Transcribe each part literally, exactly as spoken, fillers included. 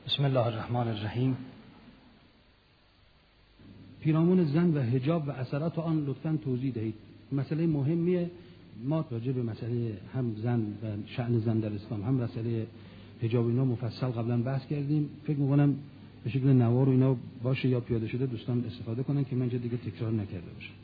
بسم الله الرحمن الرحیم. پیرامون زن و حجاب و اثرات آن لطفاً توضیح دهید. مسئله مهمیه. ما راجع به مسئله هم زن و شأن زن در اسلام هم مسئله حجاب اینا مفصل قبلا بحث کردیم. فکر می‌کنم به شکل نوار و اینا باشه یا پیاده شده دوستان استفاده کنن که من اینجا دیگه تکرار نکرده باشم.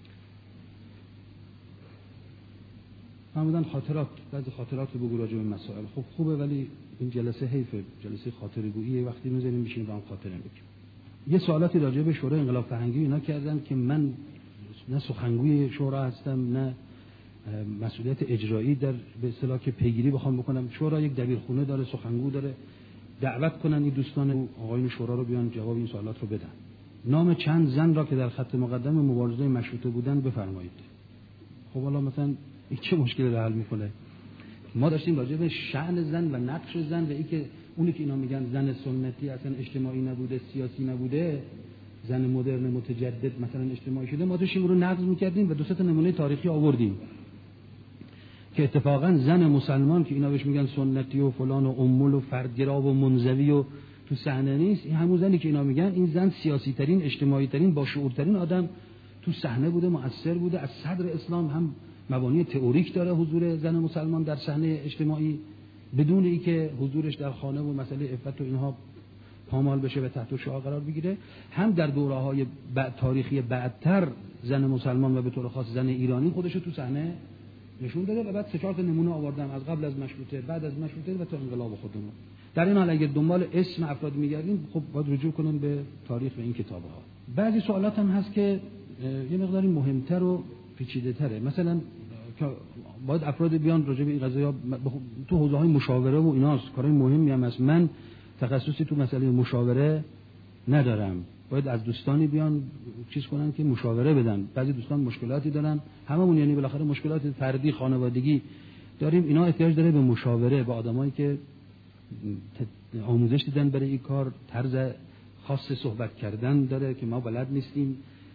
معمولاً خاطرات، بعضی خاطرات رو بگو راجع به مسائل. خب خوبه ولی این جلسه حیفه، جلسه خاطره‌گویی. وقتی می‌ذاریم میشیم با هم خاطره میگیم. یه سوالاتی راجع به شورای انقلاب فرهنگی اینا کردن که من نه سخنگوی شورا هستم نه مسئولیت اجرایی در به اصطلاح که پیگیری بخوام بکنم. شورا یک دبیرخونه داره، سخنگو داره. دعوت کنن این دوستان آقایون شورا رو بیان جواب این سوالات رو بدن. نام چند زن را که در خط مقدم مبارزه مشروطه بودن بفرمایید. خب حالا مثلا این چه مشکلی رو حل میکنه؟ ما داشتیم راجع به شأن زن و نقش زن و اینکه اونی که اینا میگن زن سنتی اصلا اجتماعی نبوده، سیاسی نبوده، زن مدرن متجدد مثلا اجتماعی شده، ما داشتیم رو نقض میکردیم و دو سه تا نمونه تاریخی آوردیم که اتفاقا زن مسلمان که اینا بهش میگن سنتی و فلان و امول و فردگرا و منزوی و تو صحنه نیست، این همون زنی که اینا میگن این زن سیاسی ترین، اجتماعی ترین، با شعور ترین آدم تو صحنه بوده، مؤثر بوده. از صدر اسلام هم مبانی تئوریک داره حضور زن مسلمان در صحنه اجتماعی بدون اینکه حضورش در خانه و مسئله عفت و اینها پامال بشه و تحت شعار قرار بگیره. هم در دوره‌های بعد تاریخی بعدتر زن مسلمان و به طور خاص زن ایرانی خودش رو تو صحنه نشون داده و بعد سه چهار تا نمونه آوردم از قبل از مشروطه، بعد از مشروطه و تا انقلاب خودمون. در این حال اگه دنبال اسم افراد می‌گردیم خب باید رجوع کنیم به تاریخ و این کتاب‌ها. بعضی سوالات هم هست که یه مقداری مهمتر و پیچیده‌تره. مثلا باید افراد بیان راجع به این قضايا تو حوزه‌های مشاوره و ایناست، کارهای مهمی هم هست. من تخصصی تو مسئله مشاوره ندارم. باید از دوستانی بیان چیز کنن که مشاوره بدن. بعضی دوستان مشکلاتی دارن، هممون یعنی بالاخره مشکلات فردی خانوادگی داریم. اینا احتیاج داره به مشاوره با آدمایی که آموزش دیدن برای این کار، طرز خاص صحبت کردن داره که ما بلد نیستیم،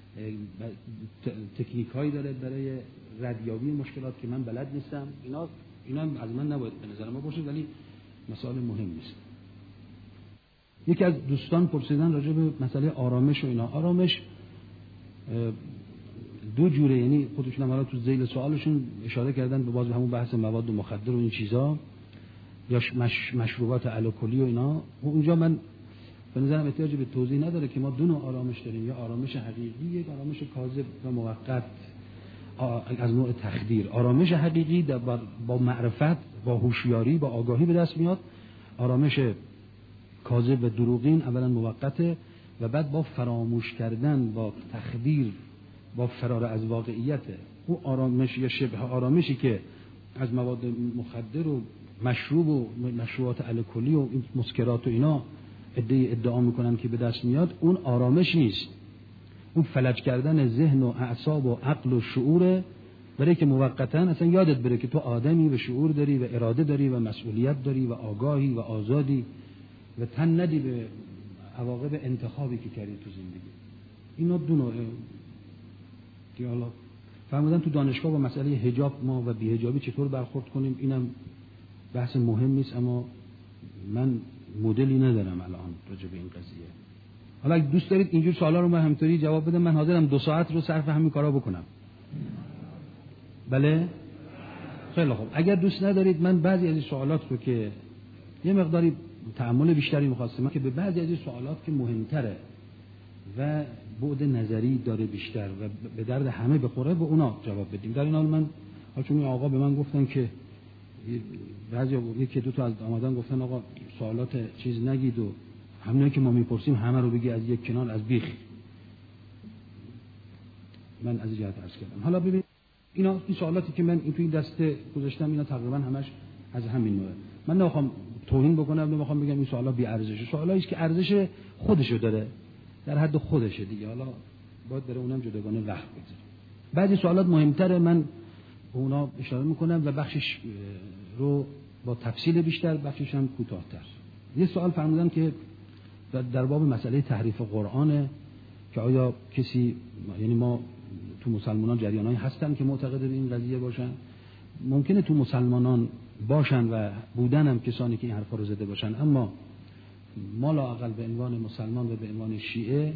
تکنیکایی داره برای ردیابی مشکلات که من بلد نیستم. اینا اینا از من نباید به نظر ما باشه ولی مسائل مهم نیست. یکی از دوستان پرسیدن راجع به مسئله آرامش و اینا. آرامش دو جوره، یعنی خودشون هم حالا تو ذیل سوالشون اشاره کردن به باز همون بحث مواد مخدر و این چیزا یا مش... مشروبات الکلی و اینا. اونجا من به نظرم احتیاج به توضیح نداره که ما دو نوع آرامش داریم، یا آرامش حقیقی، یک آرامش کاذب و موقت از نوع تخدیر. آرامش حقیقی با معرفت، با هوشیاری، با آگاهی به دست میاد. آرامش کاذب و دروغین اولا موقته و بعد با فراموش کردن، با تخدیر، با فرار از واقعیته. او آرامش یا شبه آرامشی که از مواد مخدر و مشروب و مشروبات الکلی و مسکرات و اینا ادعای ادعا میکنن که به دست میاد، اون آرامش نیست. اون فلج کردن ذهن و اعصاب و عقل و شعوره، برای که موقتا اصلا یادت بره که تو آدمی و شعور داری و اراده داری و مسئولیت داری و آگاهی و آزادی و تن ندی به عواقب انتخابی که کردی تو زندگی. اینا دو نوعه که حالا فهمیدن تو دانشگاه با مسئله حجاب ما و بی‌حجابی چطور برخورد کنیم، اینم بحث مهم نیست، اما من مدلی ندارم الان راجع به این قضیه. حالا اگه دوست دارید اینجور سوالا رو من همینطوری جواب بدم، من حاضرم دو ساعت رو صرف همین کارا بکنم. بله؟ خیلی خوب. اگر دوست ندارید من بعضی از این سوالات رو که یه مقداری تأمل بیشتری می‌خواستم که به بعضی از این سوالات که مهمتره و بعد نظری داره بیشتر و به درد همه بخوره به اونا جواب بدیم. در این حال من چون این آقا به من گفتن که بعضی یکی دو تا از آمدن گفتن آقا سوالات چیز نگید و همینایی که ما میپرسیم همه رو بگی از یک کنار از بیخ. من از این جهت عرض کردم. حالا ببین اینا این سوالاتی که من این توی دسته گذاشتم اینا تقریبا همش از همین نوعه. من نمیخوام توهین بکنم، نمیخوام بگم این سوالا بی ارزشه. سوالایی است که ارزش خودشو داره، در حد خودشه دیگه. حالا باید بره اونم جداگانه وقت بگذاریم. بعضی سوالات مهمتره، من به اونا اشاره میکنم و بخشش رو با تفصیل بیشتر، بخشش هم کوتاه‌تر. یه سوال فرمودن که در باب مسئله تحریف قرآن که آیا کسی، یعنی ما تو مسلمانان جریانایی هستن که معتقد به این قضیه باشن؟ ممکنه تو مسلمانان باشن و بودن هم کسانی که این حرفا رو زده باشن، اما ما لااقل به عنوان مسلمان و به عنوان شیعه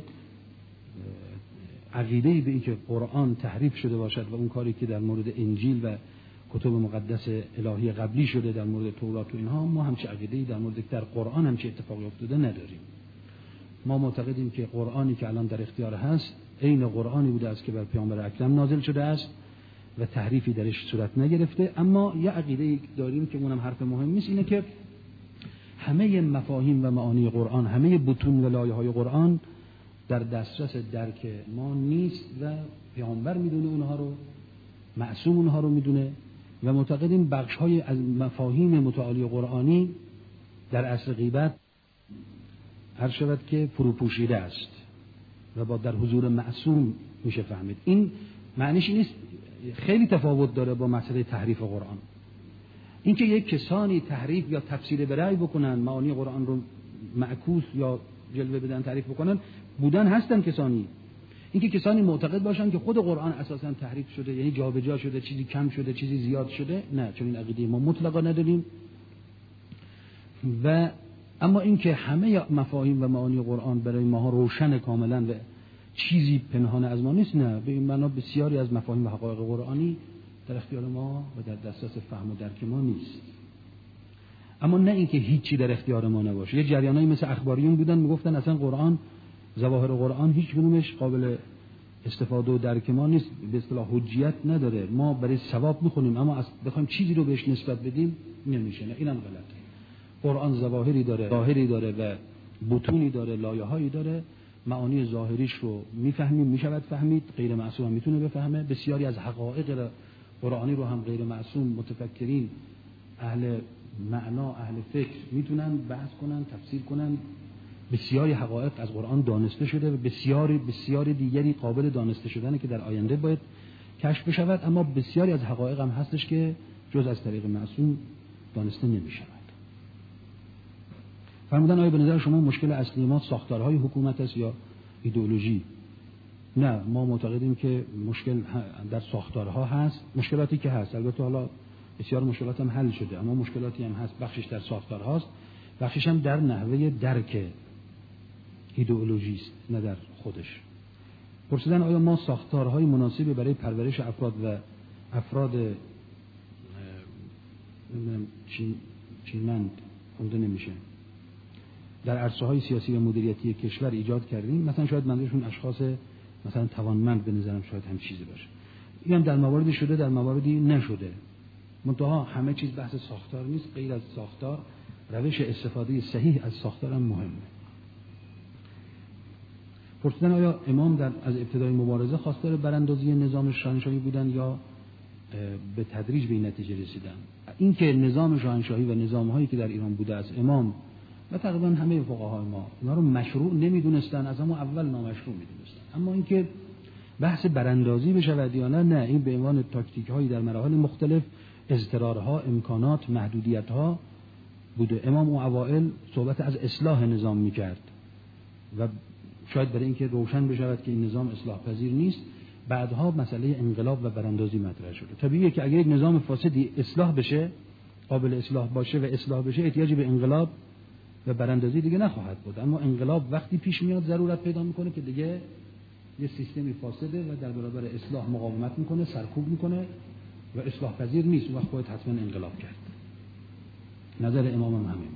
عقیده‌ای به این که قرآن تحریف شده باشد و اون کاری که در مورد انجیل و کتب مقدس الهی قبلی شده در مورد تورات و اینها، ما همچین عقیده‌ای در مورد در قرآن همچین اتفاقی افتاده نداریم. ما معتقدیم که قرآنی که الان در اختیار هست عین قرآنی بوده است که بر پیامبر اکرم نازل شده است و تحریفی درش صورت نگرفته. اما یه عقیده‌ای داریم که اونم حرف مهم نیست، اینه که همه مفاهیم و معانی قرآن، همه بطون و لایه‌های قرآن در دسترس درک ما نیست و پیامبر میدونه اونها رو، معصوم اونها رو میدونه و معتقدیم بخش‌های از مفاهیم متعالی قرآنی در عصر غیبت هر شود که فروپوشیده است و با در حضور معصوم میشه فهمید. این معنیش نیست، خیلی تفاوت داره با مسئله تحریف قرآن. اینکه یک کسانی تحریف یا تفسیر به رأی بکنن، معانی قرآن رو معکوس یا جلوه بدن، تعریف بکنن، بودن هستن کسانی. اینکه کسانی معتقد باشن که خود قرآن اساساً تحریف شده، یعنی جابجا شده، چیزی کم شده، چیزی زیاد شده، نه، چون این عقیده ما مطلقا نداریم. و اما اینکه همه مفاهیم و معانی قرآن برای ما روشن کاملا و چیزی پنهان از ما نیست، نه، به این معنا بسیاری از مفاهیم و حقایق قرآنی در اختیار ما و در دسترس فهم و درک ما نیست. اما نه اینکه هیچی در اختیار ما نباشه. یه جریانایی مثل اخباریون بودن میگفتن اصلا قرآن، ظواهر قرآن هیچ کدومش قابل استفاده و درک ما نیست، به اصطلاح حجیت نداره، ما برای ثواب میخونیم اما از بخوایم چیزی رو بهش نسبت بدیم نمیشه. نه، اینم غلطه. قرآن ظواهری داره، ظاهری داره و بطونی داره، لایه‌هایی داره. معانی ظاهریش رو میفهمیم، میشود فهمید، غیر معصوم هم میتونه بفهمه. بسیاری از حقایق قرآنی رو هم غیر معصوم، متفکرین، اهل معنا، اهل فکر میتونن بحث کنن، تفسیر کنن. بسیاری حقایق از قرآن دانسته شده و بسیاری بسیاری دیگری قابل دانسته شدنه که در آینده باید کشف بشود. اما بسیاری از حقایق هم هستش که جز از طریق معصوم دانسته نمیشود. فرمودن آیا به نظر شما مشکل اصلی ما ساختارهای حکومت است یا ایدئولوژی؟ نه، ما معتقدیم که مشکل در ساختارها هست. مشکلاتی که هست، البته حالا بسیار مشکلات هم حل شده، اما مشکلاتی هم هست، بخشش در ساختارهاست، بخشش هم در نحوه درک ایدئولوژی است، نه در خودش. پرسیدن آیا ما ساختارهای مناسبی برای پرورش افراد و افراد نمیدونم چین چینمند خونده نمیشه در عرصه‌های سیاسی و مدیریتی کشور ایجاد کردیم؟ مثلا شاید منظورشون اشخاص مثلا توانمند به نظرم شاید هم چیزی باشه. این هم در مواردی شده، در مواردی نشده. منتها همه چیز بحث ساختار نیست، غیر از ساختار روش استفاده صحیح از ساختار هم مهمه. پرسیدن آیا امام در از ابتدای مبارزه خواستار براندازی نظام شاهنشاهی بودن یا به تدریج به این نتیجه رسیدن؟ این که نظام شاهنشاهی و نظام‌هایی که در ایران بوده است، امام و تقریبا همه فقهای ما اینا رو مشروع نمیدونستن، از همون اول نامشروع میدونستن. اما اینکه بحث براندازی بشود یا نه، نه، این به عنوان تاکتیک‌هایی در مراحل مختلف، اضطرارها، امکانات، محدودیت‌ها بوده. امام اون اوائل صحبت از اصلاح نظام میکرد و شاید برای اینکه روشن بشود که این نظام اصلاح پذیر نیست، بعدها مسئله انقلاب و براندازی مطرح شده. طبیعیه که اگر یک نظام فاسدی اصلاح بشه، قابل اصلاح باشه و اصلاح بشه، احتیاجی به انقلاب و براندازی دیگه نخواهد بود. اما انقلاب وقتی پیش میاد ضرورت پیدا میکنه که دیگه یه سیستمی فاسده و در برابر اصلاح مقاومت میکنه، سرکوب میکنه و اصلاح پذیر نیست، وقت باید حتما انقلاب کرد. نظر امام هم همین.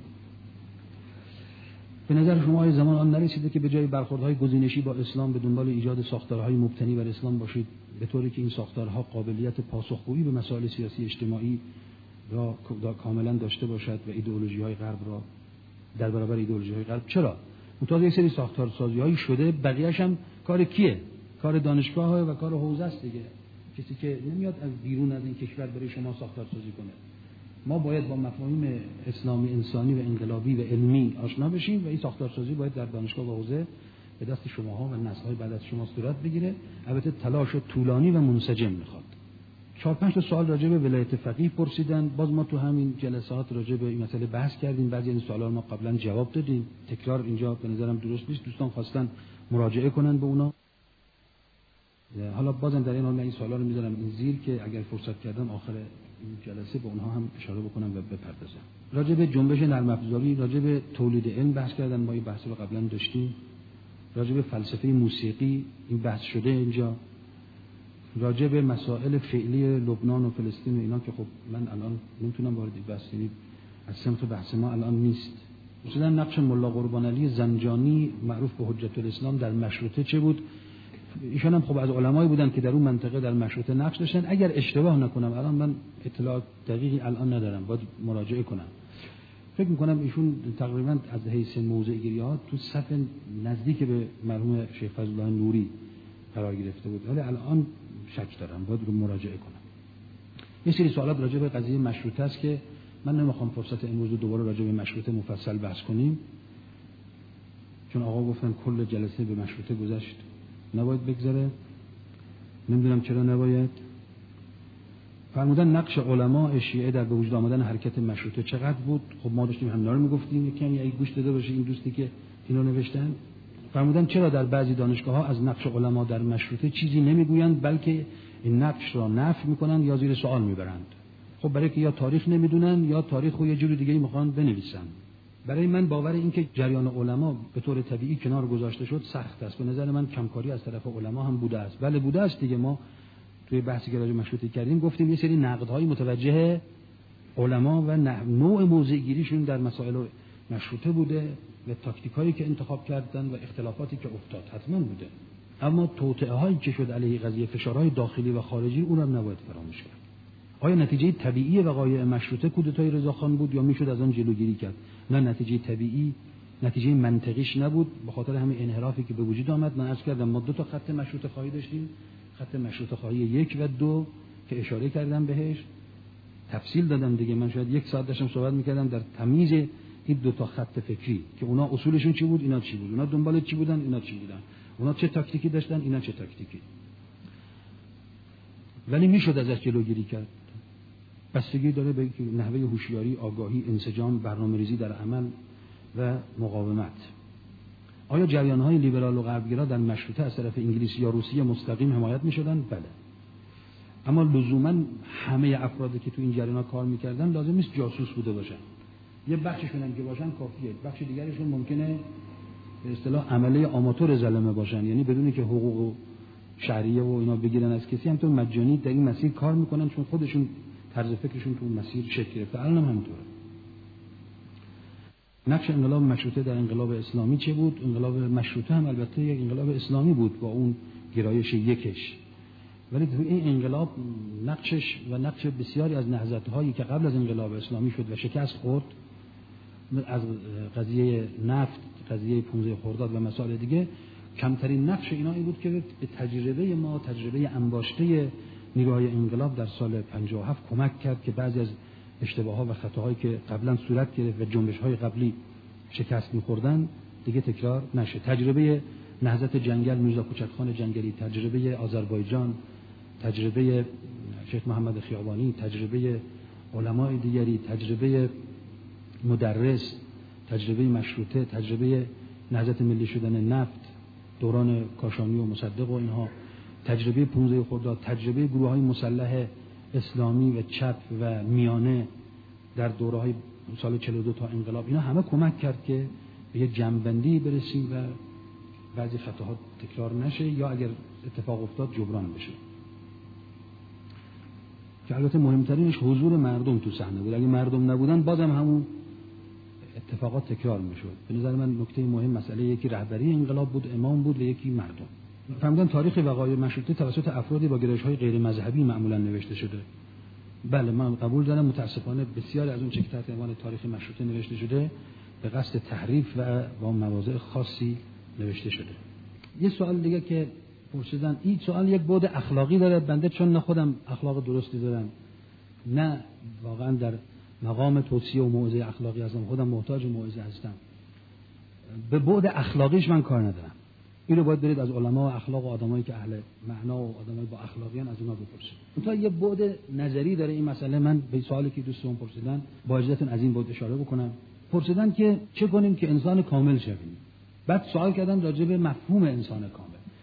به نظر شما آیا زمان آن نرسیده که به جای برخوردهای گزینشی با اسلام به دنبال ایجاد ساختارهای مبتنی بر اسلام باشید، به طوری که این ساختارها قابلیت پاسخگویی به مسائل سیاسی اجتماعی را کاملا داشته باشد و ایدئولوژی‌های غرب را در برابر ایدئولوژی‌های غرب؟ چرا؟ متأسفانه یک سری ساختارسازی‌هایی شده، بقیه‌اش هم کار کیه؟ کار دانشگاه‌ها و کار حوزه است دیگه. کسی که نمیاد از بیرون از این کشور برای شما ساختارسازی کنه. ما باید با مفاهیم اسلامی انسانی و انقلابی و علمی آشنا بشیم و این ساختارسازی باید در دانشگاه و حوزه به دست شماها و نسل‌های بعد از شما صورت بگیره. البته تلاش طولانی و منسجم میخواد. چهار پنج تا سوال راجع به ولایت فقیه پرسیدن. باز ما تو همین جلسات راجع به این مسئله بحث کردیم. بعضی از این سوالا ما قبلا جواب دادیم. تکرار اینجا به نظرم درست نیست. دوستان خواستن مراجعه کنن به اونا. حالا بازم در این حال من این سوالا رو میذارم این زیر که اگر فرصت کردم آخر این جلسه به اونها هم اشاره بکنم و بپردازم. راجع به جنبش نرم افزاری، راجع به تولید علم بحث کردن، ما این بحث رو قبلا داشتیم. راجع به فلسفه موسیقی این بحث شده اینجا. راجع به مسائل فعلی لبنان و فلسطین و اینا که خب من الان نمیتونم وارد این بحث شم، از سمت بحث ما الان نیست. مثلا نقش ملا قربان علی زنجانی معروف به حجت الاسلام در مشروطه چه بود؟ ایشان هم خب از علمایی بودن که در اون منطقه در مشروطه نقش داشتن. اگر اشتباه نکنم الان من اطلاعات دقیقی الان ندارم، باید مراجعه کنم. فکر میکنم ایشون تقریبا از حیث موضع گیری ها تو صف نزدیک به مرحوم شیخ فضل الله نوری قرار گرفته بود، ولی الان شک دارم، باید رو مراجعه کنم. یه سری سوالات راجع به قضیه مشروطه است که من نمیخوام فرصت امروز رو دوباره راجع به مشروطه مفصل بحث کنیم، چون آقا گفتن کل جلسه به مشروطه گذشت، نباید بگذره. نمیدونم چرا نباید. فرمودن نقش علماء شیعه در به وجود آمدن حرکت مشروطه چقدر بود؟ خب ما داشتیم همینا رو میگفتیم، یکی اگه گوش داده باشه این دوستی که اینو نوشتن. فرمودن چرا در بعضی دانشگاه‌ها از نقش علما در مشروطه چیزی نمیگویند، بلکه این نقش را نفی میکنن یا زیر سوال میبرند؟ خب برای که یا تاریخ نمیدونن یا تاریخ رو یه جور دیگه میخوان بنویسن. برای من باور این که جریان علما به طور طبیعی کنار گذاشته شد سخت است. به نظر من کمکاری از طرف علما هم بوده است. بله بوده است دیگه. ما توی بحثی که راجع به مشروطه کردیم گفتیم یه سری نقدهای متوجه علما و نوع موضع‌گیریشون در مسائل مشروطه بوده و تاکتیکایی که انتخاب کردن و اختلافاتی که افتاد حتما بوده. اما توطئه‌هایی که شد علیه قضیه، فشارهای داخلی و خارجی، اونم نباید فراموش کرد. آیا نتیجه طبیعی وقایع مشروطه کودتای رضاخان بود یا میشد از آن جلوگیری کرد؟ نه، نتیجه طبیعی، نتیجه منطقیش نبود. به خاطر همین انحرافی که به وجود آمد، من عرض کردم ما دو تا خط مشروطه خواهی داشتیم، خط مشروطه خواهی یک و دو که اشاره کردم بهش، تفصیل دادم دیگه. من شاید یک ساعت داشتم صحبت میکردم در تمیز این دو تا خط فکری که اونا اصولشون چی بود، اینا چی بود، اونا دنبال چی بودن، اینا چی بودن، اونا چه تاکتیکی داشتن، اینا چه تاکتیکی. ولی میشد ازش جلوگیری کرد. بستگی داره به نحوه هوشیاری، آگاهی، انسجام، برنامه‌ریزی در عمل و مقاومت. آیا جریان‌های لیبرال و غربگرا در مشروطه از طرف انگلیس یا روسیه مستقیم حمایت می‌شدند؟ بله. اما لزوماً همه افرادی که تو این جریان‌ها کار می‌کردن لازم نیست جاسوس بوده باشن. یه بخششون هم که باشن کافیه. بخش دیگرشون ممکنه به اصطلاح عمله آماتور ظلمه باشن، یعنی بدونی که حقوق و شهریه و اینا بگیرن از کسی، همونطور مجانی در این مسیر کار می‌کنن چون خودشون طرز فکرشون تو اون مسیر شکل گرفته. الان هم همینطوره. نقش انقلاب مشروطه در انقلاب اسلامی چه بود؟ انقلاب مشروطه هم البته یک انقلاب اسلامی بود با اون گرایش یکش، ولی تو این انقلاب نقشش و نقش بسیاری از نهضت‌هایی که قبل از انقلاب اسلامی شد و شکست خورد، از قضیه نفت، قضیه پانزده خرداد و مسائل دیگه، کمترین نقش اینا این بود که به تجربه ما، تجربه انباشته نیروهای انقلاب در سال پنجاه و هفت کمک کرد که بعضی از اشتباهات و خطاهایی که قبلا صورت گرفت و جنبش‌های قبلی شکست می‌خوردن دیگه تکرار نشه. تجربه نهضت جنگل میرزا کوچکخان جنگلی، تجربه آذربایجان، تجربه شیخ محمد خیابانی، تجربه علمای دیگری، تجربه مدرس، تجربه مشروطه، تجربه نهضت ملی شدن نفت دوران کاشانی و مصدق و اینها، تجربه پانزده خرداد، تجربه گروه‌های مسلح اسلامی و چپ و میانه در دوره‌های سال چهل و دو تا انقلاب، اینا همه کمک کرد که به یک جمع‌بندی برسیم و بعضی خطاها تکرار نشه یا اگر اتفاق افتاد جبران بشه. که البته مهمترینش حضور مردم تو صحنه بود. اگه مردم نبودن بازم همون اتفاقات تکرار میشد. به نظر من نکته مهم مسئله یکی رهبری انقلاب بود، امام بود و یکی مردم. فهمیدن تاریخ وقایع مشروطه توسط افرادی با گرایش‌های غیر مذهبی معمولا نوشته شده. بله من قبول دارم، متاسفانه بسیاری از اون چه که تحت عنوان تاریخ مشروطه نوشته شده به قصد تحریف و با مواضع خاصی نوشته شده. یه سوال دیگه که پرسیدن، این سوال یک بعد اخلاقی داره. بنده چون نه خودم اخلاق درستی دارم نه واقعا در مقام توصیه و موعظه اخلاقی هستم، خودم محتاج موعظه هستم، به بعد اخلاقیش من کار ندارم. اینو باید برید از علما و اخلاق و آدمایی که اهل معنا و آدمای با اخلاقیان از اینا بپرسید. تا یه بعد نظری داره این مسئله. من به سوالی که دوستان پرسیدن با اجازهتون از این بعد اشاره بکنم. پرسیدن که چه کنیم که انسان کامل شویم. بعد سوال کردن راجع به مفهوم انسان کامل.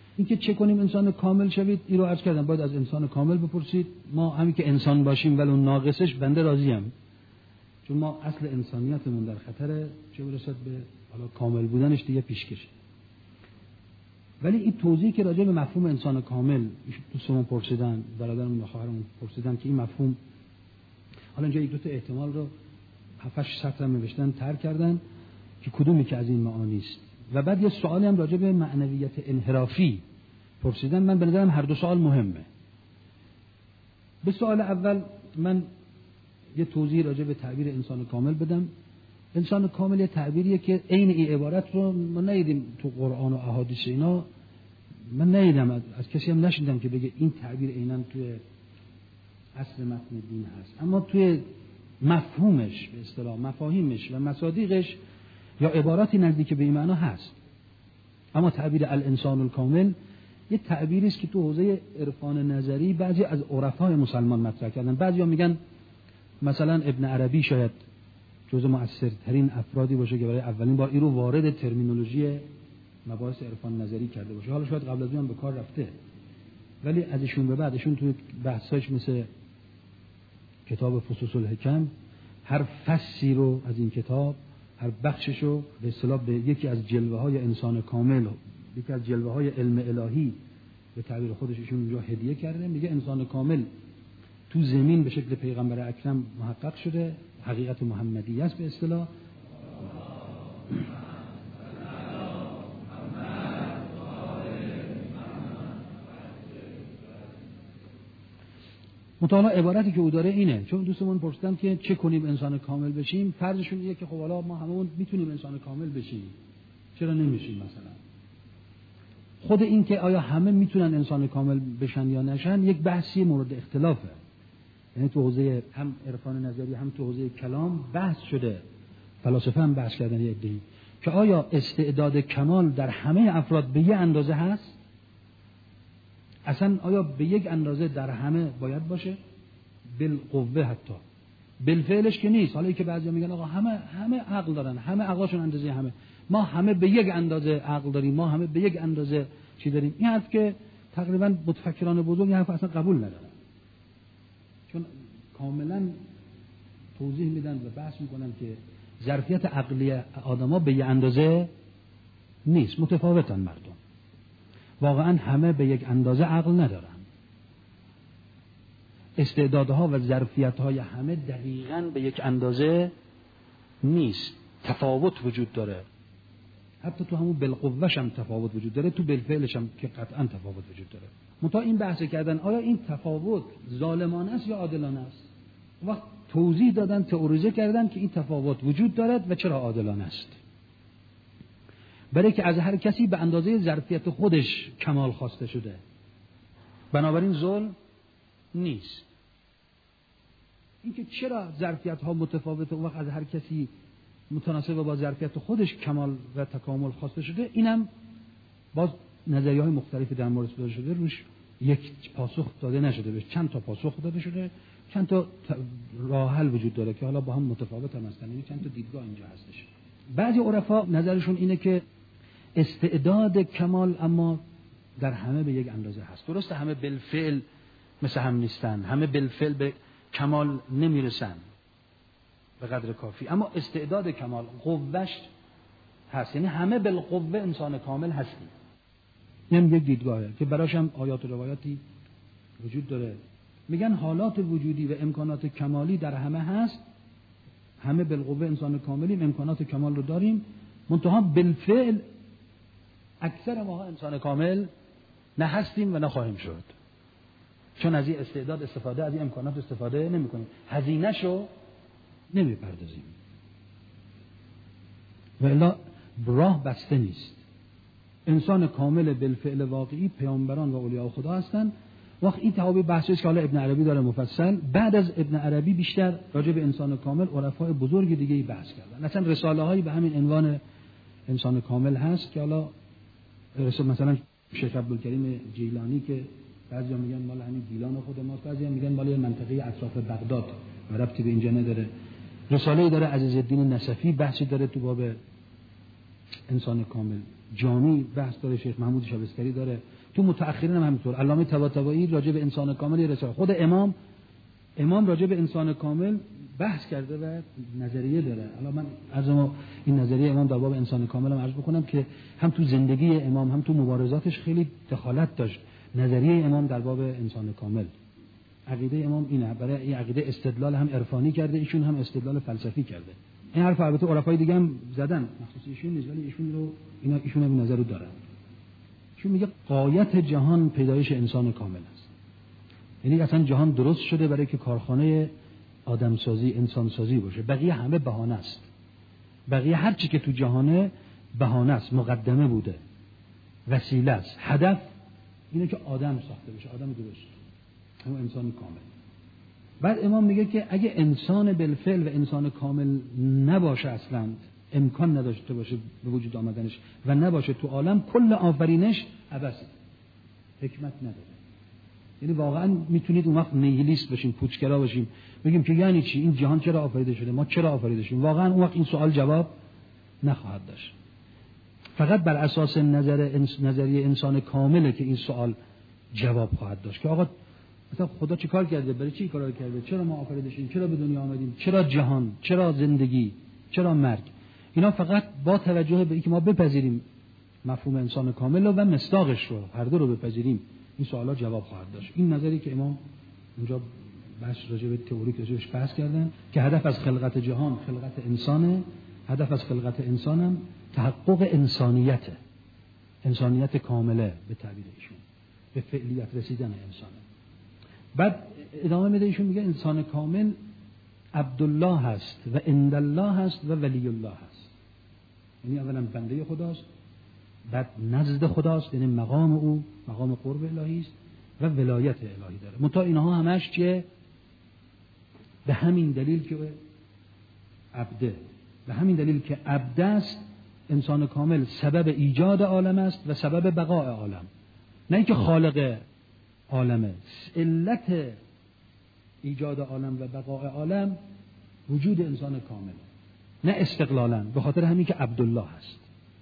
اینکه چه کنیم انسان کامل شوید، این رو عرض کردم باید از انسان کامل بپرسید. ما همین که انسان باشیم ولو ناقصش بنده راضیم، چون ما اصل انسانیتمون در خطره، چه برسد به حالا کامل بودنش دیگه پیشکشه. ولی این توضیحی که راجع به مفهوم انسان کامل دوستمون پرسیدن، برادرمون و خواهرمون پرسیدن که این مفهوم، حالا اینجا یک دو تا احتمال رو هفتش سطر هم نوشتن ترک کردن که کدومی که از این معانی است. و بعد یه سوالی هم راجع به معنویت انحرافی پرسیدن. من به نظرم هر دو سوال مهمه. به سوال اول من یه توضیح راجع به تعبیر انسان کامل بدم. انسان کامل یه تعبیریه که عین این عبارت رو ما ندیدیم تو قرآن و احادیث اینا، من ندیدم از, از کسی هم نشیدم که بگه این تعبیر عیناً توی اصل متن دین هست، اما توی مفهومش به اصطلاح مفاهیمش و مصادیقش یا عباراتی نزدیک به این معنا هست. اما تعبیر الانسان الکامل یه تعبیری است که تو حوزه عرفان نظری بعضی از عرفای مسلمان مطرح کردن. بعضیا میگن مثلا ابن عربی شاید جزء مؤثرترین افرادی باشه که برای اولین بار این رو وارد ترمینولوژی مباحث عرفان نظری کرده باشه. حالا شاید قبل از اون هم به کار رفته، ولی ازشون به بعدشون توی بحثاش مثل کتاب فصوص الحکم هر فصلی رو از این کتاب، هر بخشش رو به اصطلاح به یکی از جلوه‌های انسان کامل، یکی از جلوه‌های علم الهی به تعبیر خودشون اونجا هدیه کرده. میگه انسان کامل تو زمین به شکل پیغمبر اکرم محقق شده، حقیقت محمدی است به اصطلاح. مطالعه عبارتی که او داره اینه، چون دوستمون پرسیدن که چه کنیم انسان کامل بشیم، فرضشون اینه که خب حالا ما هممون میتونیم انسان کامل بشیم، چرا نمیشیم؟ مثلا خود این که آیا همه میتونن انسان کامل بشن یا نشن یک بحثی مورد اختلافه. یعنی تو حوزه هم عرفان نظری هم تو حوزه کلام بحث شده، فلاسفه هم بحث کردن یه عده‌ای که آیا استعداد کمال در همه افراد به یه اندازه هست؟ اصلا آیا به یک اندازه در همه باید باشه؟ بالقوه حتی، بالفعلش که نیست. حالا که بعضیا میگن آقا همه همه عقل دارن، همه عقلشون اندازه همه، ما همه به یک اندازه عقل داریم، ما همه به یک اندازه چی داریم. این حرف که تقریبا متفکران بزرگ این حرف اصلا قبول ندارن، چون کاملا توضیح میدن و بحث میکنن که ظرفیت عقلی آدما به یک اندازه نیست، متفاوتن مردم. واقعا همه به یک اندازه عقل ندارن، استعدادها و ظرفیت‌های همه دقیقاً به یک اندازه نیست، تفاوت وجود داره. حتی تو همون بالقوه‌ش هم تفاوت وجود داره، تو بالفعلش هم که قطعاً تفاوت وجود داره. منتها این بحث کردن آیا این تفاوت ظالمانه است یا عادلانه است؟ وقت توضیح دادن، تئوریزه کردن که این تفاوت وجود دارد و چرا عادلانه است. برای که از هر کسی به اندازه ظرفیت خودش کمال خواسته شده، بنابراین ظلم نیست. اینکه چرا ظرفیت ها متفاوته و از هر کسی متناسب با ظرفیت خودش کمال و تکامل خواسته شده، اینم باز نظریه های مختلفی در مورد داده شده، روش یک پاسخ داده نشده، بهش چند تا پاسخ داده شده، چند تا راه حل وجود داره که حالا با هم متفاوت هم هستن، یعنی چند تا دیدگاه اینجا هستش. بعضی عرفا نظرشون اینه که استعداد کمال اما در همه به یک اندازه هست. درسته همه بالفعل مثل هم نیستن، همه بالفعل به کمال نمیرسن به قدر کافی، اما استعداد کمال قوهش هست، یعنی همه بالقوه انسان کامل هستیم. این یک دیدگاهه که براش هم آیات و روایاتی وجود داره. میگن حالات وجودی و امکانات کمالی در همه هست، همه بالقوه انسان کاملیم، امکانات کمال رو داریم، منتها بالفعل اکثر ما انسان کامل نه هستیم و نه خواهیم شد، چون از این استعداد استفاده، از این امکانات استفاده نمی کنیم، هزینه‌شو نمی پردازیم و الا راه بسته نیست. انسان کامل بالفعل واقعی پیامبران و اولیاء خدا هستند. وقت این تهابی بحثی است که حالا ابن عربی داره مفصل. بعد از ابن عربی بیشتر راجع به انسان کامل عرفای بزرگ دیگه ای بحث کردن. مثلا رساله هایی به همین عنوان انسان کامل هست که حالا مثلا شیخ عبدالکریم جیلانی که بعضیا میگن مال همین گیلان خود ماست، بعضیا میگن مال منطقه اطراف بغداد و ربطی به اینجا نداره. رساله‌ای داره عزیزالدین نصفی، بحثی داره تو باب انسان کامل. جامی بحث داره، شیخ محمود شبستری داره، تو متأخرین هم همینطور. علامه طباطبایی راجع به انسان کامل رساله، خود امام امام راجع به انسان کامل بحث کرده و نظریه داره. حالا من از ما این نظریه امام در باب انسان کامل هم عرض بکنم که هم تو زندگی امام هم تو مبارزاتش خیلی دخالت داشت. نظریه امام در باب انسان کامل، عقیده امام اینه، برای این عقیده استدلال هم عرفانی کرده، ایشون هم استدلال فلسفی کرده. این حرف البته عرفای دیگه هم زدن، مخصوص ایشون نیست، ولی ایشون رو اینا ایشون هم نظر رو دارن. ایشون میگه غایت جهان پیدایش انسان کامل است. یعنی اصلا جهان درست شده برای که کارخانه آدمسازی، انسانسازی باشه. بقیه همه بهانه است. بقیه هر چی که تو جهانه بهانه است، مقدمه بوده، وسیله است. هدف اینه که آدم ساخته بشه، آدم درست، همون انسان کامل. بعد امام میگه که اگه انسان بالفعل و انسان کامل نباشه، اصلا امکان نداشته باشه به وجود آمدنش و نباشه تو عالم، کل آفرینش عبثه، حکمت نداره. یعنی واقعا میتونید اون وقت نیهیلیست بشیم، پوچگرا باشیم، بگیم که یعنی چی این جهان چرا آفریده شده، ما چرا آفریده شدیم. واقعا اون وقت این سوال جواب نخواهد داشت. فقط بر اساس نظر انس... نظریه انسان کامله که این سوال جواب خواهد داشت که آقا مثلا خدا چه کار کرده، برای چی کارا کرده، چرا ما آفریده شدیم، چرا به دنیا آمدیم، چرا جهان، چرا زندگی، چرا مرگ. اینا فقط با توجه به اینکه ما بپذیریم مفهوم انسان کامل و مصداقش رو، هر دو رو بپذیریم، این سوالا جواب خواهد داشت. این نظری که امام اونجا بحث راجع به تئوریک راجعش بحث کردن که هدف از خلقت جهان خلقت انسانه، هدف از خلقت انسانم تحقق انسانیته، انسانیت کامله به تعبیر ایشون، به فعلیت رسیدن انسانه. بعد ادامه میده ایشون میگه انسان کامل عبدالله هست و عند الله هست و ولی الله هست. یعنی اولا بنده خداست، بعد نزد خداست، یعنی مقام او مقام قرب الهی است و ولایت الهی داره. منتها اینها همش چیه؟ به همین دلیل که عبده، به همین دلیل که عبد است، انسان کامل سبب ایجاد عالم است و سبب بقاء عالم، نه اینکه خالق عالمه. علت ایجاد عالم و بقاء عالم وجود انسان کامل، نه استقلالا، به خاطر همین که عبدالله هست.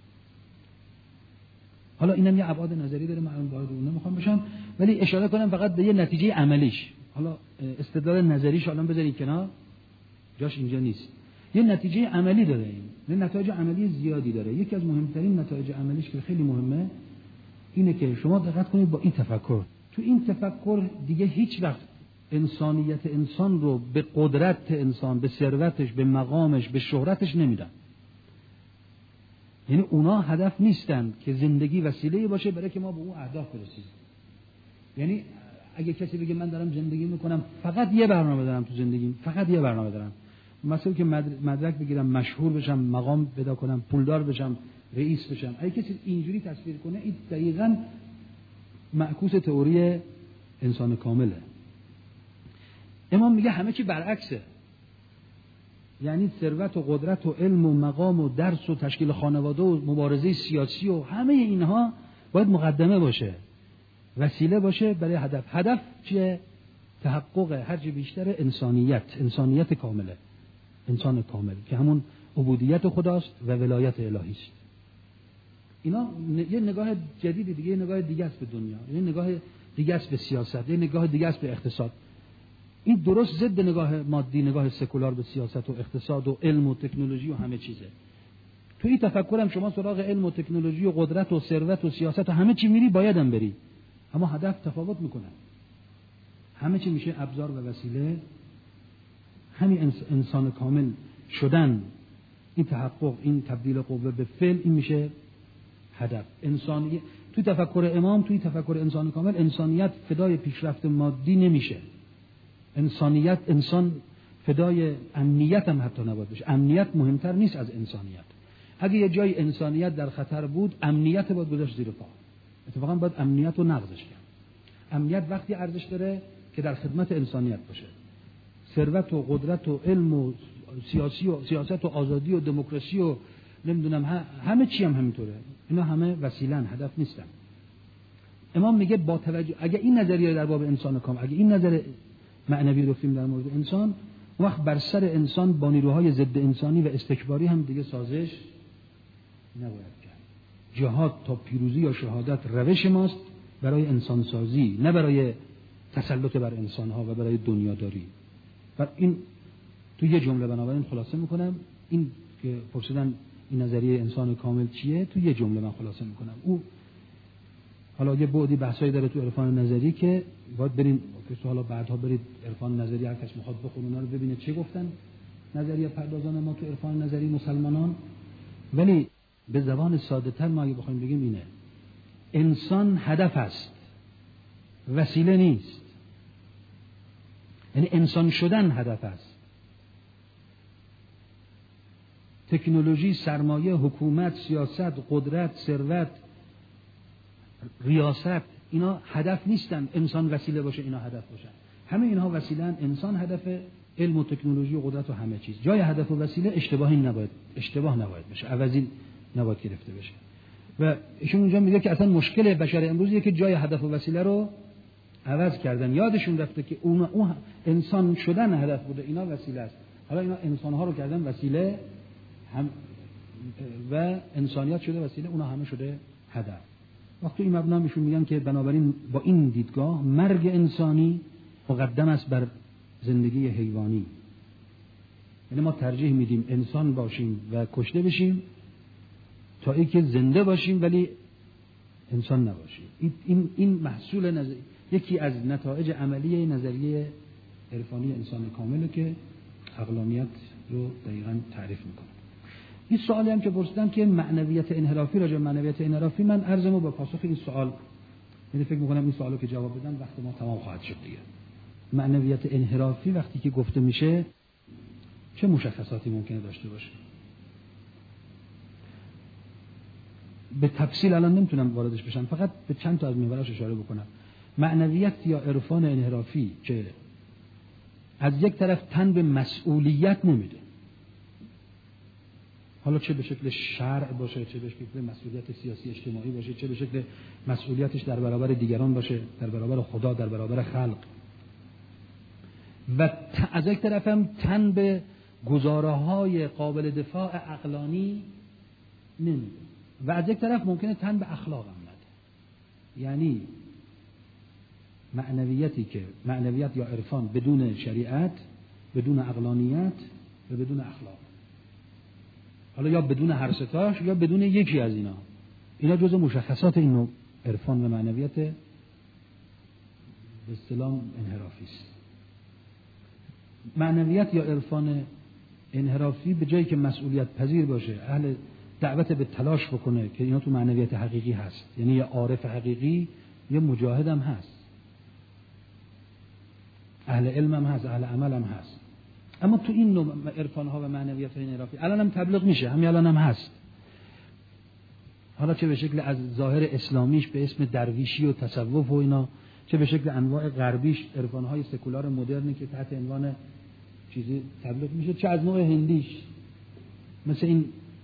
حالا اینم یه ابعاد نظری داره، من وارد اون نمیخوام بشم، ولی اشاره کنم فقط به یه نتیجه عملیش. حالا استدلال نظریش الان بذارید کنار، جاش اینجا نیست. یه نتیجه عملی داره، این نتایج عملی زیادی داره. یکی از مهمترین نتایج عملیش که خیلی مهمه اینه که شما دقت کنید با این تفکر، تو این تفکر دیگه هیچ وقت انسانیت انسان رو به قدرت انسان، به ثروتش، به مقامش، به شهرتش نمیدن. یعنی اونا هدف نیستن که زندگی وسیله باشه برای که ما به اون اهداف برسیم. یعنی اگه کسی بگه من دارم زندگی میکنم، فقط یه برنامه دارم تو زندگیم، فقط یه برنامه دارم، مثلا که مدرک بگیرم، مشهور بشم، مقام پیدا کنم، پولدار بشم، رئیس بشم. اگه کسی اینجوری تصویر کنه، این دقیقاً معکوس تئوری انسان کامله. امام میگه همه چی برعکسه. یعنی ثروت و قدرت و علم و مقام و درس و تشکیل خانواده و مبارزه سیاسی و همه اینها باید مقدمه باشه، وسیله باشه برای هدف. هدف چیه؟ تحقق هرچه بیشتر انسانیت، انسانیت کامله، انسان کامل که همون عبودیت خداست و ولایت الهی است. اینا یه نگاه جدیدی دیگه، یه نگاه دیگه است به دنیا، یه نگاه دیگه است به سیاست، یه نگاه دیگه است به اقتصاد. این درست ضد نگاه مادی، نگاه سکولار به سیاست و اقتصاد و علم و تکنولوژی و همه چیزه. تو این تفکرم شما سراغ علم و تکنولوژی و قدرت و ثروت و سیاست و همه چی میری، بایدم بری، اما هدف تفاوت میکنه. همه چی میشه ابزار و وسیله. همین انسان کامل شدن، این تحقق، این تبدیل قوه به فعل، این میشه هدف. انسانی تو تفکر امام، توی تفکر انسان کامل، انسانیت فدای پیشرفت مادی نمیشه. انسانیت، انسان فدای امنیت هم حتی نباید بشه. امنیت مهمتر نیست از انسانیت. اگه یه جای انسانیت در خطر بود، امنیت باید گذاشت زیر پا. اتفاقا باید امنیت رو نقضش کرد. امنیت وقتی ارزش داره که در خدمت انسانیت باشه. ثروت و قدرت و علم و سیاسی و سیاست و آزادی و دموکراسی و نمیدونم همه چی هم همینطوره. اینا همه وسیله‌ن، هدف نیستن. امام میگه با توجه، اگه این نظریه در باب انسان کامل، اگه این نظر معنوی رو فیلم در مورد انسان، وقت بر سر انسان با نیروهای ضد انسانی و استکباری هم دیگه سازش نباید کرد. جهاد تا پیروزی یا شهادت روش ماست برای انسانسازی، نه برای تسلط بر انسانها و برای دنیاداری. و این تو یه جمله بنابراین خلاصه میکنم، این که پرسیدن این نظریه انسان کامل چیه، تو یه جمله من خلاصه میکنم. او حالا یه بعدی بحثایی داره تو عرفان نظری که باید برین که حالا بعدها برید عرفان نظری هر کس میخواد بخونه اونا رو ببینه چه گفتن نظریه پردازان ما تو عرفان نظری مسلمانان. ولی به زبان ساده تر ما اگه بخوایم بگیم اینه: انسان هدف است، وسیله نیست. یعنی انسان شدن هدف است. تکنولوژی، سرمایه، حکومت، سیاست، قدرت، ثروت، ریاست، اینا هدف نیستن. انسان وسیله باشه اینا هدف باشن. همه اینها وسیله‌ان. انسان هدف، علم و تکنولوژی و قدرت و همه چیز. جای هدف و وسیله اشتباهی نباید اشتباه نباید بشه، عوضی نباید گرفته بشه. و ایشون اونجا میگه که اصلا مشکل بشر امروزیه که جای هدف و وسیله رو عوض کردن. یادشون رفته که اون اون انسان شدن هدف بوده، اینا وسیله است. حالا اینا انسان‌ها رو کردن وسیله هم و انسانیت شده وسیله، اونا همه شده هدف. وقتی این مبنا میشون میگن که بنابراین با این دیدگاه مرگ انسانی مقدم است بر زندگی حیوانی. یعنی ما ترجیح میدیم انسان باشیم و کشته بشیم تا اینکه زنده باشیم ولی انسان نباشیم. این این این محصول نظر... یکی از نتایج عملی نظریه عرفانی انسان کامله که عقلانیت رو دقیقاً تعریف میکنه. این سوالی هم که پرسیدم که معنویت انحرافی، راجع به معنویت انحرافی، من عرضمو با پاسخ این سوال، یعنی فکر میکنم این سوالو که جواب بدم وقت ما تمام خواهد شد دیگه. معنویت انحرافی وقتی که گفته میشه چه مشخصاتی ممکنه داشته باشه؟ به تفصیل الان نمیتونم واردش بشم، فقط به چند تا از محوراش اشاره بکنم. معنویت یا عرفان انحرافی که از یک طرف تن به مسئولیت نمیده، حالا چه به شکل شرع باشه، چه به شکل مسئولیت سیاسی اجتماعی باشه، چه به شکل مسئولیتش در برابر دیگران باشه، در برابر خدا، در برابر خلق، و از یک طرف هم تن به گزاره‌های قابل دفاع عقلانی نمیده، و از یک طرف ممکنه تن به اخلاق هم نده. یعنی معنویتی که معنویت یا عرفان بدون شریعت، بدون عقلانیت و بدون اخلاق، حالا یا بدون هر ستاش یا بدون یکی از اینا، اینا جزء مشخصات این نوع عرفان و معنویت به اصطلاح انحرافی است. معنویت یا عرفان انحرافی به جایی که مسئولیت پذیر باشه، اهل دعوت به تلاش بکنه که اینا تو معنویت حقیقی هست، یعنی یه عارف حقیقی، یه مجاهد هم هست، اهل علم هم هست، اهل عمل هم هست. اما تو این نوع عرفان ها و معنویت انحرافی الان هم تبلیغ میشه، همین الان هم هست، حالا چه به شکل از ظاهر اسلامیش به اسم درویشی و تصوف و اینا، چه به شکل انواع غربیش، عرفان های سکولار مدرنی که تحت عنوان چیزی تبلیغ میشه، چه از نوع هندیش، مثل این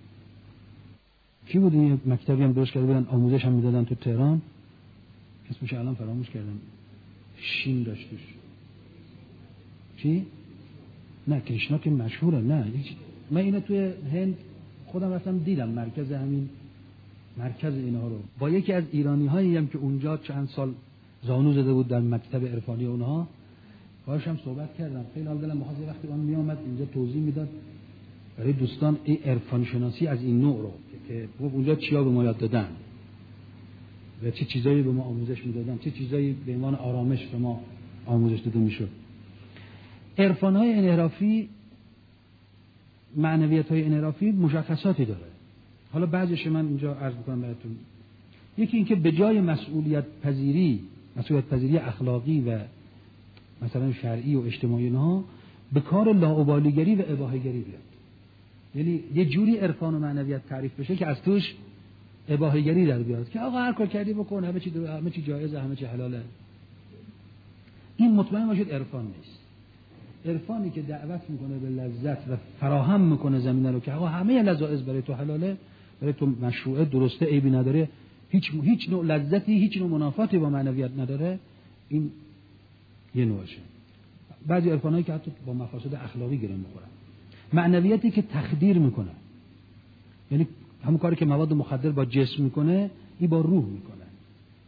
کی بود این مکتبی هم درست کرده بودن آموزش هم میدادن تو تهران، اسمش الان فراموش کردم، شین داشت توش، چی؟ نه کریشنا که مشهوره، نه من اینو توی هند خودم رفتم دیدم، مرکز همین مرکز اینها رو، با یکی از ایرانی هایی هم که اونجا چند سال زانو زده بود در مکتب عرفانی اونها، باهاش هم صحبت کردم، خیلی حال دلم می‌خواست وقتی اون میومد اینجا توضیح میداد برای دوستان این عرفان شناسی از این نوع رو که اونجا چیا به ما یاد دادن و چه چیزایی به ما آموزش میدادن، چه چیزایی به عنوان آرامش به ما آموزش داده میشد. عرفان‌های انحرافی، معنویت‌های انحرافی مشخصاتی داره. حالا بعضیش من اینجا عرض می‌کنم براتون. یکی اینکه به جای مسئولیت پذیری، مسئولیت پذیری اخلاقی و مثلا شرعی و اجتماعی اینها، به کار لاابالیگری و اباحه‌گری بیاد. یعنی یه جوری عرفان و معنویت تعریف بشه که از توش اباحه‌گری در بیاد، که آقا هر کار کردی بکن، همه چی همه چی جایزه، همه چی حلاله. این مطمئن باشید عرفان نیست. عرفانی که دعوت میکنه به لذت و فراهم میکنه زمینه رو که آقا همه لذائذ برای تو حلاله، برای تو مشروعه، درسته، عیبی نداره، هیچ هیچ نوع لذتی، هیچ نوع منافاتی با معنویت نداره، این یه نوعشه. بعضی عرفانایی که حتی با مفاسد اخلاقی گره میخورن. معنویتی که تخدیر میکنه، یعنی همون کاری که مواد مخدر با جسم میکنه، این با روح میکنه.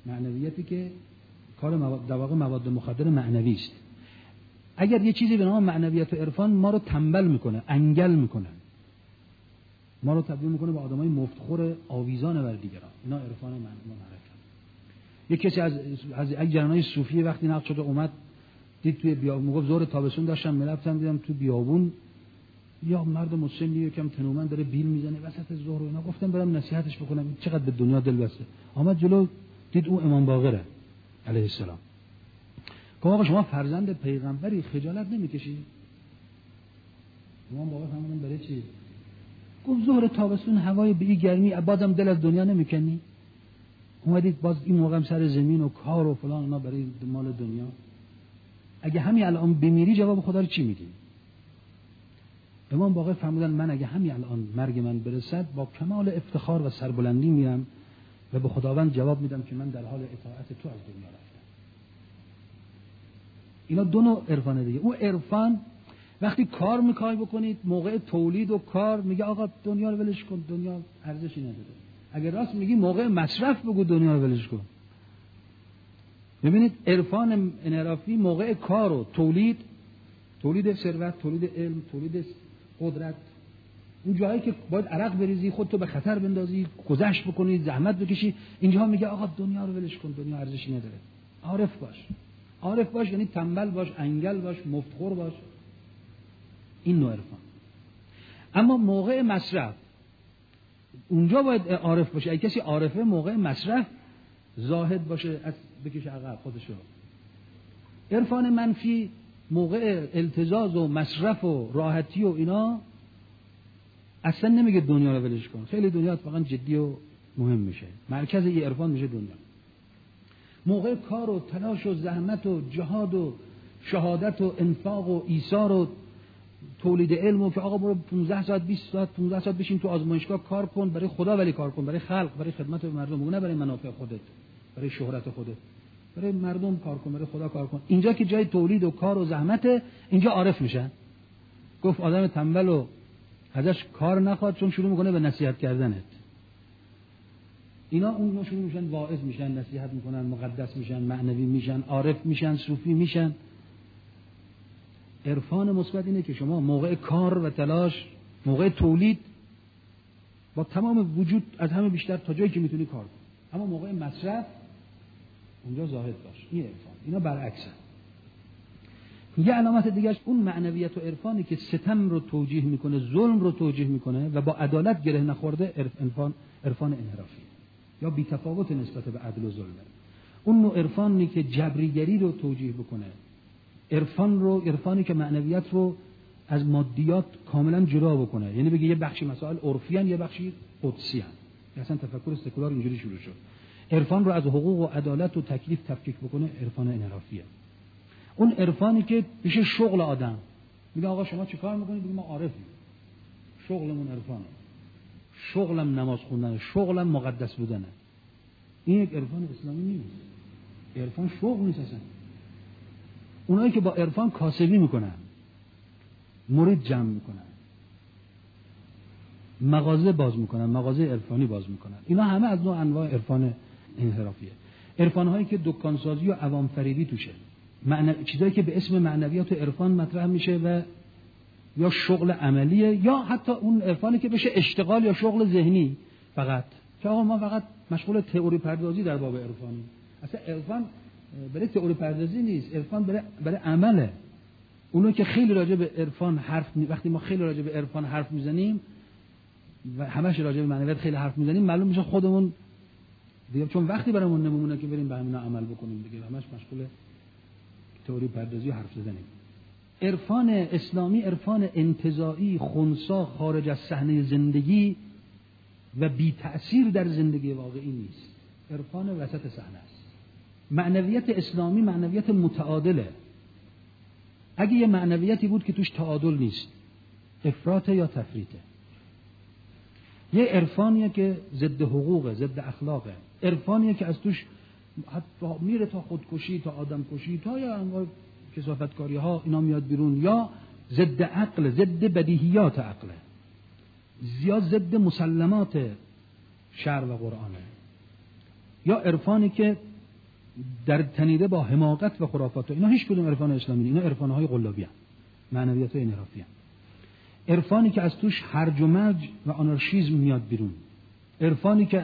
معنویتی که کار مواد در واقع مواد مخدر معنوی است. اگر یه چیزی به نام معنویت و عرفان ما رو تنبل میکنه، انگل میکنه، ما رو تبدیل میکنه به آدمای مفتخور آویزان بر دیگران، اینا عرفان معرفت. یک کسی از از یک جنای صوفی وقتی نقد شده اومد دید توی بیابون، میگفت ظهر تابستون داشتم میرفتم دیدم تو بیابون یا مرد مسنی یکم تنومند داره بیل میزنه وسط ظهر و اینا، گفتم برام نصیحتش بکنم چقدر به دنیا دل بسته. آمد جلو دید اون امام باقره علیه السلام. گفت آقا شما فرزند پیغمبری خجالت نمیکشی؟ امام باقر فرمودن برای چی؟ گفت ظهر تابستون هوای به این گرمی بازم دل از دنیا نمیکنی؟ اومدید باز این موقع سر زمین و کار و فلان اینا برای مال دنیا. اگه همین الان بمیری جواب خدا رو چی میدی؟ امام باقر فرمودن من اگه همین الان مرگ من برسد با کمال افتخار و سربلندی میرم و به خداوند جواب میدم که من در حال اطاعت تو از دنیا رفتم. اینا دو نوع عرفانه دیگه. اون عرفان وقتی کار میخوای بکنید موقع تولید و کار میگه آقا دنیا رو ولش کن، دنیا ارزشی نداره. اگر راست میگی موقع مصرف بگو دنیا رو ولش کن. ببینید عرفان انحرافی موقع کار و تولید، تولید ثروت، تولید علم، تولید قدرت، اون جایی که باید عرق بریزی، خودتو به خطر بندازی، گذشت بکنی، زحمت بکشی، اینجا میگه آقا دنیا رو ولش کن، دنیا ارزشی نداره. عارف باش. عارف باش یعنی تنبل باش، انگل باش، مفتخور باش. این نوع عرفان. اما موقع مصرف اونجا باید عارف باشه. اگه کسی عارفه موقع مصرف زاهد باشه، از بکشه عقب خودشو. عرفان منفی موقع التزاز و مصرف و راحتی و اینا اصلا نمیگه دنیا رو ولش کن. خیلی دنیا اتفاقا جدی و مهم میشه. مرکز این عرفان میشه دنیا. موقع کار و تلاش و زحمت و جهاد و شهادت و انفاق و ایثار و تولید علم و که آقا برو پانزده ساعت بیست ساعت پانزده ساعت بشین تو آزمایشگاه کار کن، برای خدا ولی کار کن، برای خلق، برای خدمت به مردم، نه برای منافع خودت، برای شهرت خودت، برای مردم کار کن، برای خدا کار کن. اینجا که جای تولید و کار و زحمت، اینجا عارف میشن. گفت آدم تنبل و ازش کار نخواد چون شروع میکنه به نصیحت کردنت. اینا اون شروع میشن واعظ میشن، نصیحت میکنن، مقدس میشن، معنوی میشن، عارف میشن، صوفی میشن. عرفان مثبت اینه که شما موقع کار و تلاش، موقع تولید با تمام وجود از همه بیشتر تا جایی که میتونی کار کن، اما موقع مصرف اونجا زاهد باش. این عرفان. اینا برعکسه. یه علامت دیگه اون معنویت و عرفانی که ستم رو توجیه میکنه، ظلم رو توجیه میکنه و با عدالت گره نخورده، عرفان عرفان انحرافی یا بی‌تفاوت نسبت به عدل و ظلم. اون نوع عرفانی که جبریگری رو توجیه بکنه، عرفان رو عرفانی که معنویت رو از مادیات کاملا جدا بکنه، یعنی بگه یه بخشی مسائل عرفی ان، یه بخشی قدسی ان. اصلا تفکر سکولار اینجوری شروع شد. عرفان رو از حقوق و عدالت و تکلیف تفکیک بکنه، عرفان انحرافیه. اون عرفانی که میشه شغل آدم، میگه آقا شما چیکار میکنید؟ میگه ما عارفیم، شغلمون عرفانه، شغلم نماز خوندنه، شغلم مقدس بودنه. این یک عرفان اسلامی نیست. عرفان شغل نیست اصلا. اونایی که با عرفان کاسبی میکنن، مرید جمع میکنن، مغازه باز میکنن، مغازه عرفانی باز میکنن، اینا همه از نوع انواع عرفان انحرافیه. عرفان‌هایی که دکانسازی و عوام فریبی توشه، معنی چیزایی که به اسم معنویات و عرفان مطرح میشه و یا شغل عملیه یا حتی اون عرفانی که بشه اشتغال یا شغل ذهنی فقط، که آقا ما فقط مشغول تئوری پردازی در باب عرفانی. اصلا عرفان برای تئوری پردازی نیست، عرفان برای برای عمله. اونو که خیلی راجع به عرفان حرف می... وقتی ما خیلی راجع به عرفان حرف میزنیم و همش راجع به معنویات خیلی حرف میزنیم، معلوم میشه خودمون دیگه، چون وقتی برامون نمونه که بریم به همینا عمل بکنیم دیگه، همش مشغول تئوری پردازی و حرف زدنیم. عرفان اسلامی عرفان انتزاعی، خنثی، خارج از صحنه زندگی و بی تأثیر در زندگی واقعی نیست. عرفان وسط صحنه است. معنویت اسلامی معنویت متعادله. اگه یه معنویتی بود که توش تعادل نیست، افراط یا تفریطه. یه عرفانیه که ضد حقوقه، ضد اخلاقه. عرفانیه که از توش حتی میره تا خودکشی، تا آدم کشی، تا یا انواع کثافتکاری ها اینا میاد بیرون، یا ضد عقل، ضد بدیهیات عقله، یا ضد مسلمات شرع و قرآنه. یا عرفانی که در تنیده با حماقت و خرافات. اینا هیچ کدوم عرفان اسلامی نیست. اینا عرفان‌های قلابی هستند، معنویت‌های انحرافی هستند. عرفانی که از توش هرج و مرج و آنارشیسم میاد بیرون، عرفانی که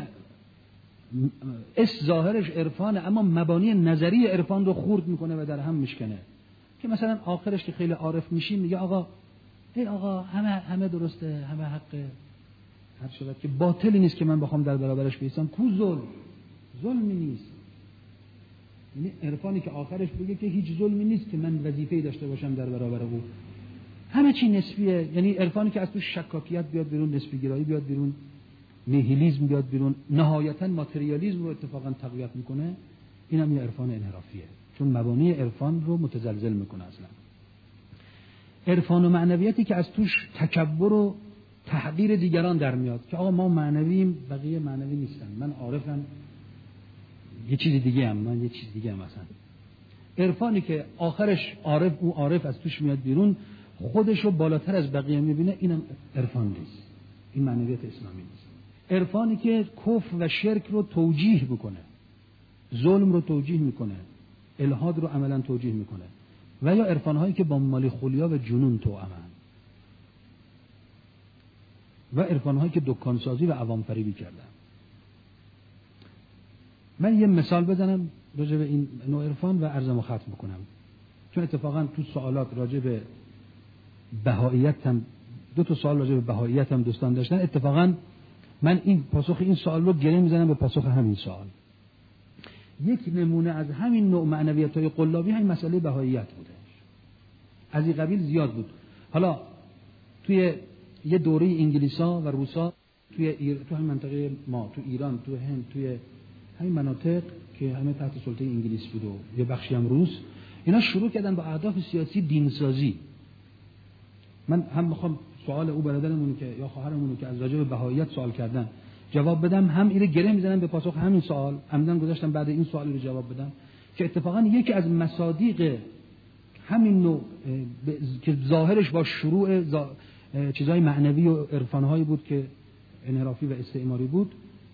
اس ظاهرش عرفانه اما مبانی نظری عرفان رو خورد میکنه و در هم میشکنه، که مثلا آخرش که خیلی عارف میشیم میگه آقا ای آقا همه همه درسته، همه حقه، هر شود که باطلی نیست که من بخوام در برابرش بیستم، کو ظلم، ظلمی نیست. یعنی عرفانی که آخرش بگه که هیچ ظلمی نیست که من وظیفه‌ای داشته باشم در برابر او، همه چی نسبیه. یعنی عرفانی که از تو شکاکیت بیاد بیرون، نسبی گرایی بیاد بیرون، نیهیلیسم بیاد بیرون، نهایتاً ماتریالیسم رو اتفاقاً تقویت میکنه، اینم یه عرفان انحرافیه، چون مبانی عرفان رو متزلزل میکنه. اصلا عرفان و معنویتی که از توش تکبر و تحقیر دیگران در میاد، که آقا ما معنویم بقیه معنوی نیستن، من عارفم یه چیز دیگه هم، من یه چیز دیگه هم. مثلا عرفانی که آخرش عارف او عارف از توش میاد بیرون، خودش رو بالاتر از بقیه میبینه، اینم عرفان نیست، این معنویت اسلامی نیست. عرفانی که کفر و شرک رو توجیه میکنه، ظلم رو توجیه میکنه، الحاد رو عملا توجیه میکنه، و یا عرفانهایی که با مالی خولیا و جنون توأمن، و عرفانهایی که دکانسازی و عوام فریبی کردن. من یه مثال بزنم راجع به این نوع عرفان و عرضمو ختم بکنم، چون اتفاقا تو سوالات راجع به بهائیت هم دو تا سوال راجع به بهائیت هم دوستان داشتن. اتفاقا من این پاسخ این سوال رو گره میزنم به پاسخ همین سوال. یک نمونه از همین نوع معنویت‌های قلابی همین مسئله بهائیت بوده، از این قبیل زیاد بود. حالا توی یه دوره انگلیسا و روسا توی ایر... تو همین منطقه ما، تو ایران، تو هند، توی همین مناطق که همه تحت سلطه انگلیس بود و یه بخشی هم روس، اینا شروع کردن با اهداف سیاسی دینسازی. من هم میخوام سوال او برادرمون که یا خواهرمون که از راجع به بهائیت سوال کردن جواب بدم، هم اینو گره میزنم به پاسخ همین سوال، عمدن گذاشتم بعد این سوال رو جواب بدم، که اتفاقا یکی از مصادیق همین نوع که ظاهرش با شروع زا... چیزای معنوی و عرفان‌هایی بود که انحرافی و استعماری بود.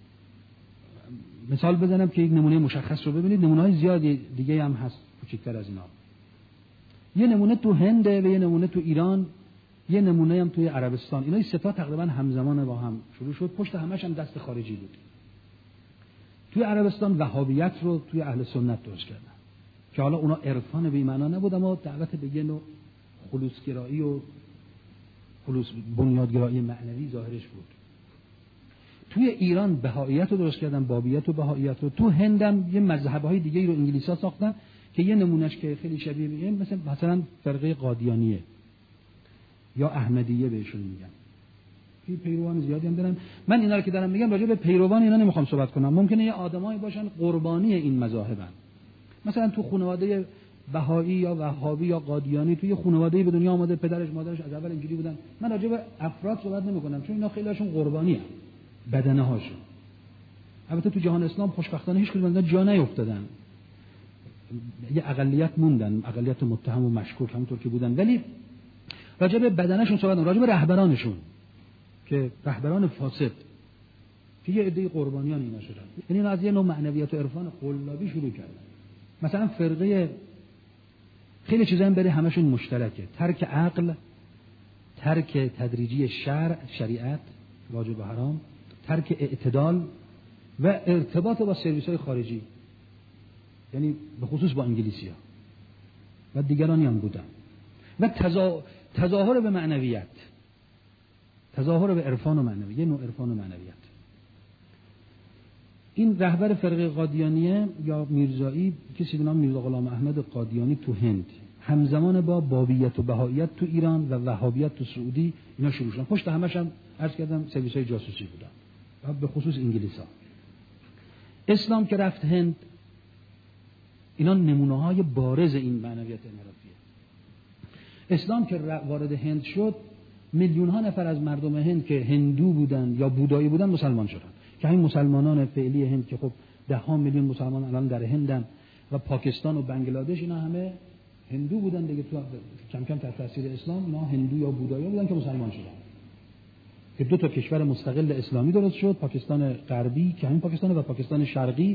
مثال بزنم که یک نمونه مشخص رو ببینید، نمونه‌های زیادی دیگه هم هست کوچکتر از اینا. یه نمونه تو هند و یه نمونه تو ایران، یه نمونه هم توی عربستان. اینا سه تا تقریبا همزمان با هم شروع شد، پشت همش هم دست خارجی بود. توی عربستان وهابیت رو توی اهل سنت درست کردن، که حالا اونا عرفان به معنا نبود اما دعوت به یه نوع خلوصگرایی و خلوص بنیادگرایی معنوی ظاهرش بود. توی ایران بهائیت رو درست کردن، بابیت و بهائیت رو. تو هندم یه مذهب‌های دیگه رو انگلیسا ساختن که یه نمونهش که خیلی شبیه به مثلا مثلا فرقه قادیانیه یا احمدیه بهشون میگن، که پیروان زیادی هم دارن. من اینا رو که دارم میگم راجع به پیروان اینا نمیخوام صحبت کنم، ممکنه یه آدمایی باشن قربانی این مذاهبن. مثلا تو خانواده بهایی یا وهابی یا قادیانی توی خانواده‌ای به دنیا آمده، پدرش مادرش از اول اینجوری بودن. من راجع به افراد صحبت نمی‌کنم چون اینا خیلی‌هاشون قربانیه، بدنه هاشون. البته تو جهان اسلام خوشبختانه هیچ کدوم جا نیافتادن، یه اقلیت موندن، اقلیت متهم و مشکوک همونطور که بودن، ولی راجع به بدنشون صحبت نمی‌کنم، راجع به رهبرانشون که رهبران فاسد که یه عده قربانیان اینا شدن. یعنی اینا از یه نوع معنویت و عرفان قلابی شروع کردن. مثلا فرقه خیلی چیزا هم بره همشون مشترکه، ترک عقل، ترک تدریجی شرع، شریعت، واجب و حرام، ترک اعتدال و ارتباط با سرویس‌های خارجی، یعنی به خصوص با انگلیسی‌ها و دیگرانی هم بودن، و تزا... تظاهر به معنویت، تظاهر به عرفان و معنویت، یه نوع عرفان و معنویت. این رهبر فرقه قادیانیه یا میرزایی، کسی به نام میرزا غلام احمد قادیانی تو هند، همزمان با بابیت و بهائیت تو ایران و وهابیت تو سعودی اینا شروع شدن. پشت همش هم عرض کردم سرویس‌های جاسوسی بودن و به خصوص انگلیس‌ها. اسلام که رفت هند، اینا نمونه‌های بارز این معنویت انحرافیه. اسلام که وارد هند شد، میلیون‌ها نفر از مردم هند که هندو بودن یا بودایی بودن مسلمان شدن، که همین مسلمانان فعلی هند که خب ده ها میلیون مسلمان الان در هندن و پاکستان و بنگلادش، اینا همه هندو بودن دیگه، تو کم کم تحت تاثیر اسلام اینا هندو یا بودایی بودن که مسلمان شدن، که دو تا کشور مستقل اسلامی درست شد، پاکستان غربی که همین پاکستان و پاکستان شرقی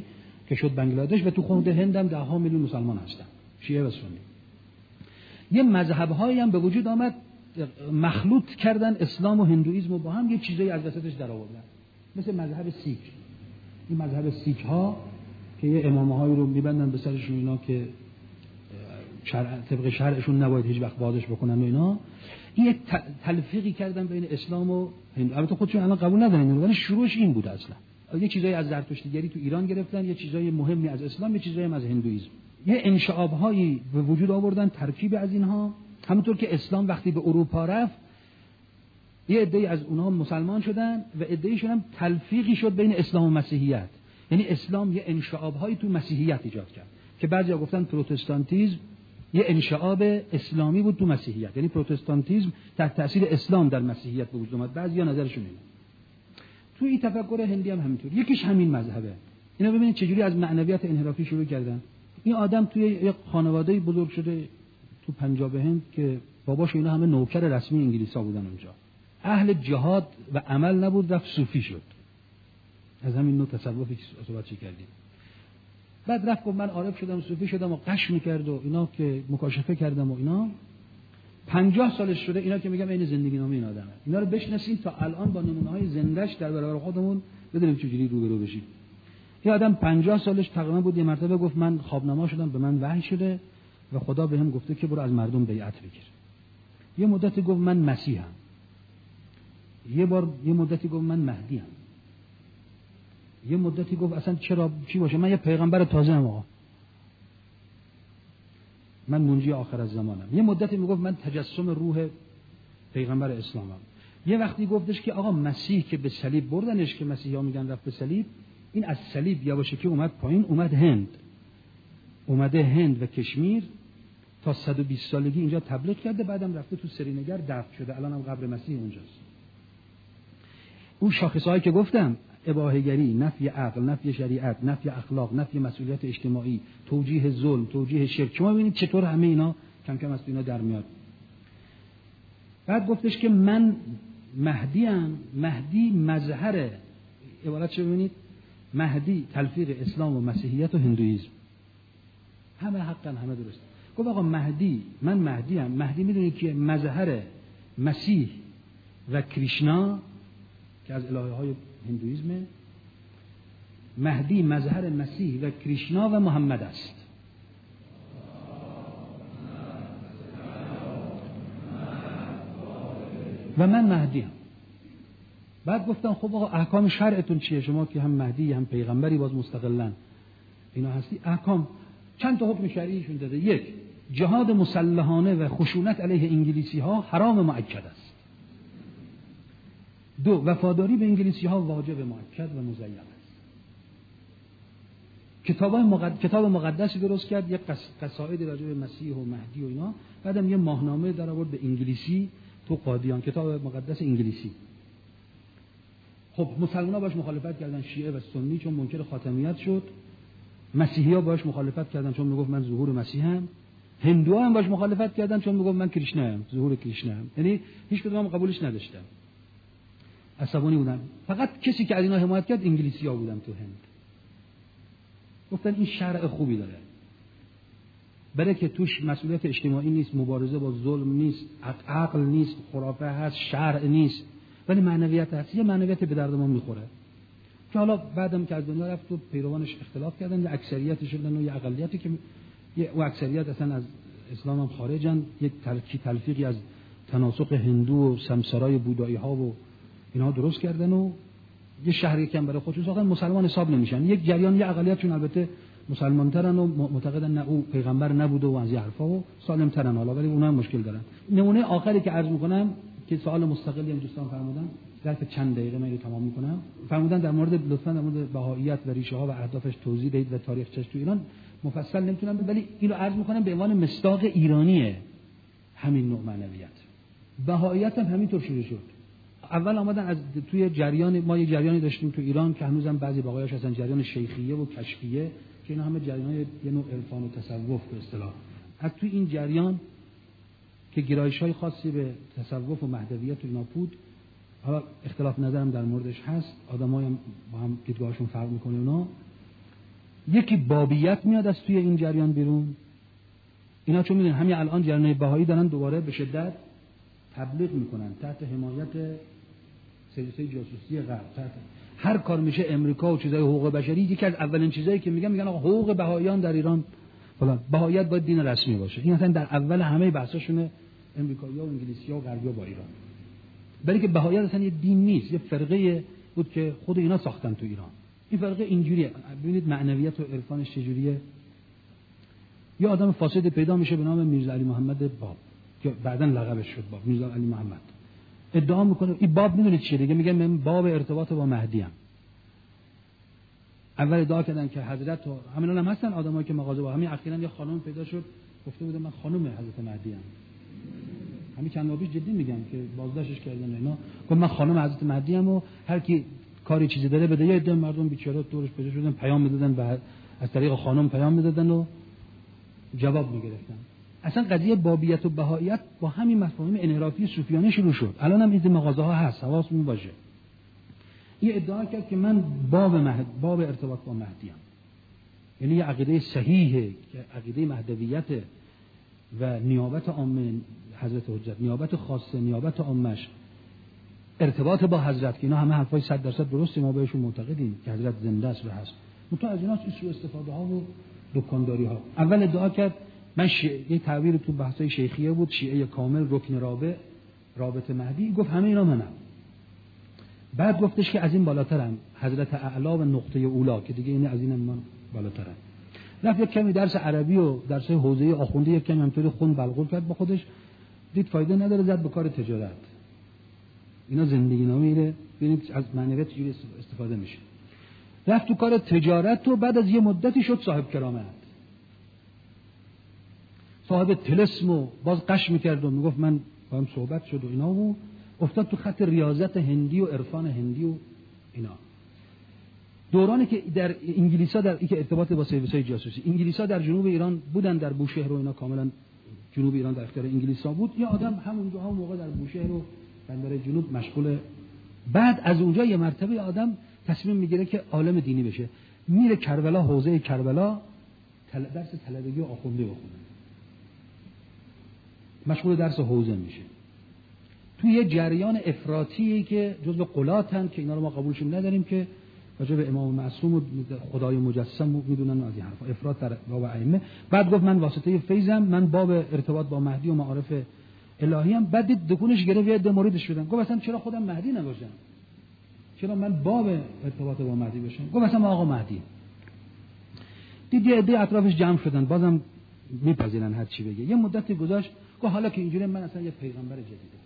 که شد بنگلادش و تو خود هند هم ده ها میلیون مسلمان هستن، شیعه و سنی. یه مذهب‌هایی هم به وجود آمد مخلوط کردن اسلام و هندوئیسم و با هم یه چیزایی از وسطش در آوردن، مثل مذهب سیک. این مذهب سیک ها که یه امامه‌هایی رو میبندن به سرشون اینا که شرع طبق شرعشون نباید هیچ وقت بازش بکنن و اینا، این یک تلفیقی کردن بین اسلام و هندو. البته خودشون الان قبول ندارن، ولی شروعش این بود اصلا. یه چیزایی از زرتشتیگری تو ایران گرفتن، یه چیزای مهمی از اسلام، یه چیزایی از هندوئیسم. یه انشعاب‌هایی به وجود آوردن، ترکیب از اینها. همونطور که اسلام وقتی به اروپا رفت، یه عده‌ای از اونها مسلمان شدن و عده‌ایشون هم تلفیقی شد بین اسلام و مسیحیت. یعنی اسلام یه انشعاب‌هایی تو مسیحیت ایجاد کرد که بعضیا گفتن پروتستانتیسم یه انشعاب اسلامی بود تو مسیحیت، یعنی پروتستانتیسم تحت تاثیر اسلام در مسیحیت به وجود اومد. بعضیا نظرشون اینه. تو این تفکر هندی هم همینطور، یکیش همین مذهبه. اینا ببینید چجوری از معنویت انحرافی شروع کردن. این آدم توی یک خانواده‌ای بزرگ شده تو پنجاب هند که باباش اینا همه نوکر رسمی انگلیسا بودن اونجا. اهل جهاد و عمل نبود، رفت صوفی شد. از همین نوع تصوفی که صحبت کردیم. بعد رفت گفت من عارف شدم، صوفی شدم و قش می‌کرد و اینا که مکاشفه کردم و اینا. پنجاه سالش شده، اینا که میگم این زندگی نامه این آدمه. اینا رو بشناسیم تا الان با نمونه‌های زنده‌اش در برابر خودمون بدونیم چجوری روبرو بشیم. این آدم پنجاه سالش تقریبا بود، یه مرتبه گفت من خوابنما شدم، به من وحی شده و خدا بهم گفته که برو از مردم بیعت بگیر. یه مدتی گفت من مسیحم. یه بار یه مدتی گفت من مهدیم. یه مدتی گفت اصلا چرا چی باشه، من یه پیغمبر تازه ام آقا، من منجی آخر از زمانم. یه مدتی میگفت من تجسم روح پیغمبر اسلامم. یه وقتی گفتش که آقا مسیح که به صلیب بردنش، که مسیحا میگن رفت به صلیب، این از صلیب یواشکی اومد پایین، اومد هند، اومده هند و کشمیر تا صد و بیست سالگی اینجا تبلیغ کرده، بعدم رفته تو سرینگر دفن شده، الان هم قبر مسیح اونجاست. اون شاخصهایی که گفتم، اباحه‌گری، نفی عقل، نفی شریعت، نفی اخلاق، نفی مسئولیت اجتماعی، توجیه ظلم، توجیه شرک، شما ببینید چطور همه اینا کم کم از اینا در میاد. بعد گفتش که من مهدی ام. مهدی مظهر عبارت چه ببینید، مهدی تلفیق اسلام و مسیحیت و هندوئیسم، همه حقا همه درست. گفت آقا مهدی، من مهدی ام. مهدی میدونید که مظهر مسیح و کریشنا که از الهه های هندوئیسمه، مهدی مظهر مسیح و کریشنا و محمد است. و من مهدیم. بعد گفتم خب آقا احکام شرعتون چیه؟ شما که هم مهدی هم پیغمبری باز مستقلن اینا هستی. احکام چند تا حکم شرعیشون داده. یک، جهاد مسلحانه و خشونت علیه انگلیسی ها حرام مؤکد است. دو، وفاداری به انگلیسی ها واجب مؤکد و مزین است. کتاب مقدس، کتاب مقدسی درست کرد، یک قصائد راجع به مسیح و مهدی و اینا. بعدم یه ماهنامه در آورد به انگلیسی تو قادیان، کتاب مقدس انگلیسی. خب مسلمان‌ها باش مخالفت کردن، شیعه و سنی، چون منکر خاتمیت شد. مسیحی‌ها باش مخالفت کردن چون میگفت من ظهور مسیحم. هندوها هم باش مخالفت کردن چون میگفت من کریشناام، ظهور کریشناام. یعنی هیچ کدوم هم قبولش نداشتن. عصبانی بودن. فقط کسی که از اینا حمایت کرد انگلیسی‌ها بودن تو هند. گفتن این شرع خوبی داره. برای که توش مسئولیت اجتماعی نیست، مبارزه با ظلم نیست، عقل نیست، خرافه هست، شرع نیست، ولی معنویت هست. یه معنویت به درد ما میخوره. که حالا بعدم که از دنیا رفت و پیروانش اختلاف کردن، یه اکثریتی شدن و یه اقلیتی که یه و اکثریت اصلا از اسلام هم خارجن، یک تلکی تلفیقی از تناسق هندو و سمسارای بودایی ها و اینها درست کردن و یه شهری که برای خودشون ساختن، مسلمان حساب نمیشن. یک جریان یه اقلیت چون البته مسلمان ترن و معتقدن نه او پیغمبر نبوده و از این حرفا و سالم ترن، حالا ولی اونها هم مشکل دارن. نمونه آخری که عرض میکنم که سوال مستقلی هم دوستان فرمودن، ظرف چند دقیقه من تمام میکنم. فرمودن در مورد لطفا در مورد بهائیت و ریشه ها و اهدافش توضیح بدید و تاریخچش تو ایران مفصل نمیتونم، ولی اینو عرض میکنم به عنوان مصداق ایرانیه همین نوع معنویت. بهائیت هم همینطور شروع شد. اول آمدن از توی جریان، ما یه جریانی داشتیم تو ایران که هنوزم بعضی بقایاش هستن، جریان شیخیه و کشفیه که اینا همه جریان‌های یه نوع عرفان و تصوف به اصطلاح. از توی این جریان که گرایش‌های خاصی به تصوف و مهدویت و اینا بود، حالا اختلاف نظرم در موردش هست، آدم‌ها هم با هم دیدگاهشون فرق می‌کنه اونا. یکی بابیت میاد از توی این جریان بیرون. اینا چون میدونن همین الان جریان بهایی دارن دوباره به شدت تبلیغ میکنن تحت حمایت سرویس‌های جاسوسی غرب، تحت هر کار میشه امریکا و چیزای حقوق بشری. یکی از اولین چیزایی که میگن میگن حقوق بهاییان در ایران فلان، بهاییت باید دین رسمی باشه. این اصلا در اول همه بحثاشونه امریکایی‌ها و انگلیسی‌ها و غربی‌ها با ایران. برای که بهاییت اصلا یه دین نیست، یه فرقه بود که خود اینا ساختن تو ایران. این فرقه اینجوریه. ببینید معنویت و عرفانش چجوریه. یه آدم فاسد پیدا میشه به نام میرزا علی محمد باب که بعداً لقبش شد باب، میرزا علی محمد. ادعا میکنه این باب میدونید چیه دیگه؟ میگه من باب ارتباط با مهدی ام. اول ادعا کردن که حضرت و همین هم هستن آدمایی که مغازه با همین اخیراً یه خانم پیدا شد گفته بود من خانم حضرت مهدی ام. همین چند ماه پیش جدی میگم که بازداشتش کردن اینا، گفت من خانم حضرت مهدی ام و هر کی کاری چیزی داره بده. یه عده مردم بیچاره دورش پیدا شدن پیام میدادن، به از طریق خانم پیام میدادن و جواب میگرفتن. اصلا قضیه بابیت و بهاییت با همین مفاهیم انحرافی صوفیانه شروع شد. الان هم این مغازه ها هست، حواستون باشه. این ادعا کرد که من باب مهد باب ارتباط با مهدی ام. یعنی یه عقیده صحیحه که عقیده مهدویت و نیابت عامه حضرت حجت، نیابت خاصه، نیابت عامش، ارتباط با حضرت، که اینا همه حرفای صد درصد درسته، ما بهشون معتقدیم که حضرت زنده است و هست. متأ از اینا سوء استفاده ها و دکانداری ها. اول ادعا کرد من شیعه، یه تعبیر تو بحثای شیخیه بود، شیعه کامل، رکن رابع، رابط مهدی. گفت همه اینا منم. بعد گفتش که از این بالاترم، حضرت اعلی و نقطه اولا، که دیگه این از این من بالاترم. رفت یک کمی درس عربی و درس حوزه آخوندی یک کمی همطوری خون بلغور کرد با خودش، دید فایده نداره، زد به کار تجارت. اینا زندگی نامه ایره، ببینید از معنویت چجوری استفاده میشه. رفت تو کار تجارت و بعد از یه مدتی شد صاحب کرامت، صاحب طلسم و باز قش میکرد و میگفت من با هم صحبت شد و اینا و افتاد تو خط ریاضت هندی و عرفان هندی و اینا. دورانی که در انگلیسا در این که ارتباط با سرویس‌های جاسوسی، انگلیسا در جنوب ایران بودن، در بوشهر و اینا، کاملا جنوب ایران در اختیار انگلیسا بود. یه آدم همونجا هم موقع در بوشهر و بندر جنوب مشغول، بعد از اونجا یه مرتبه آدم تصمیم میگیره که عالم دینی بشه، میره کربلا، حوزه کربلا درس طلبگی و آخوندی بخونه، مشغول درس حوزه میشه. توی یه جریان افراطی که جزء قلاتن که اینا رو ما قبولشون نداریم، که راجع به امام معصوم و خدای مجسم میدونن از این حرفا، افراط در باب ائمه. بعد گفت من واسطه فیضم، من باب ارتباط با مهدی و معارف الهی ام. بعد دید دکونش گرفت، یه عده مریدش شدن. گفت اصلا چرا خودم مهدی نباشم؟ چرا من باب ارتباط با مهدی باشم؟ گفت اصلا ما آقا مهدی. دید یه عده اطرافش جمع شدن، بازم میپذیرن هر چی بگه. یه مدتی گذشت، گفت حالا که اینجوری من اصلا یه پیغمبر جدیدم،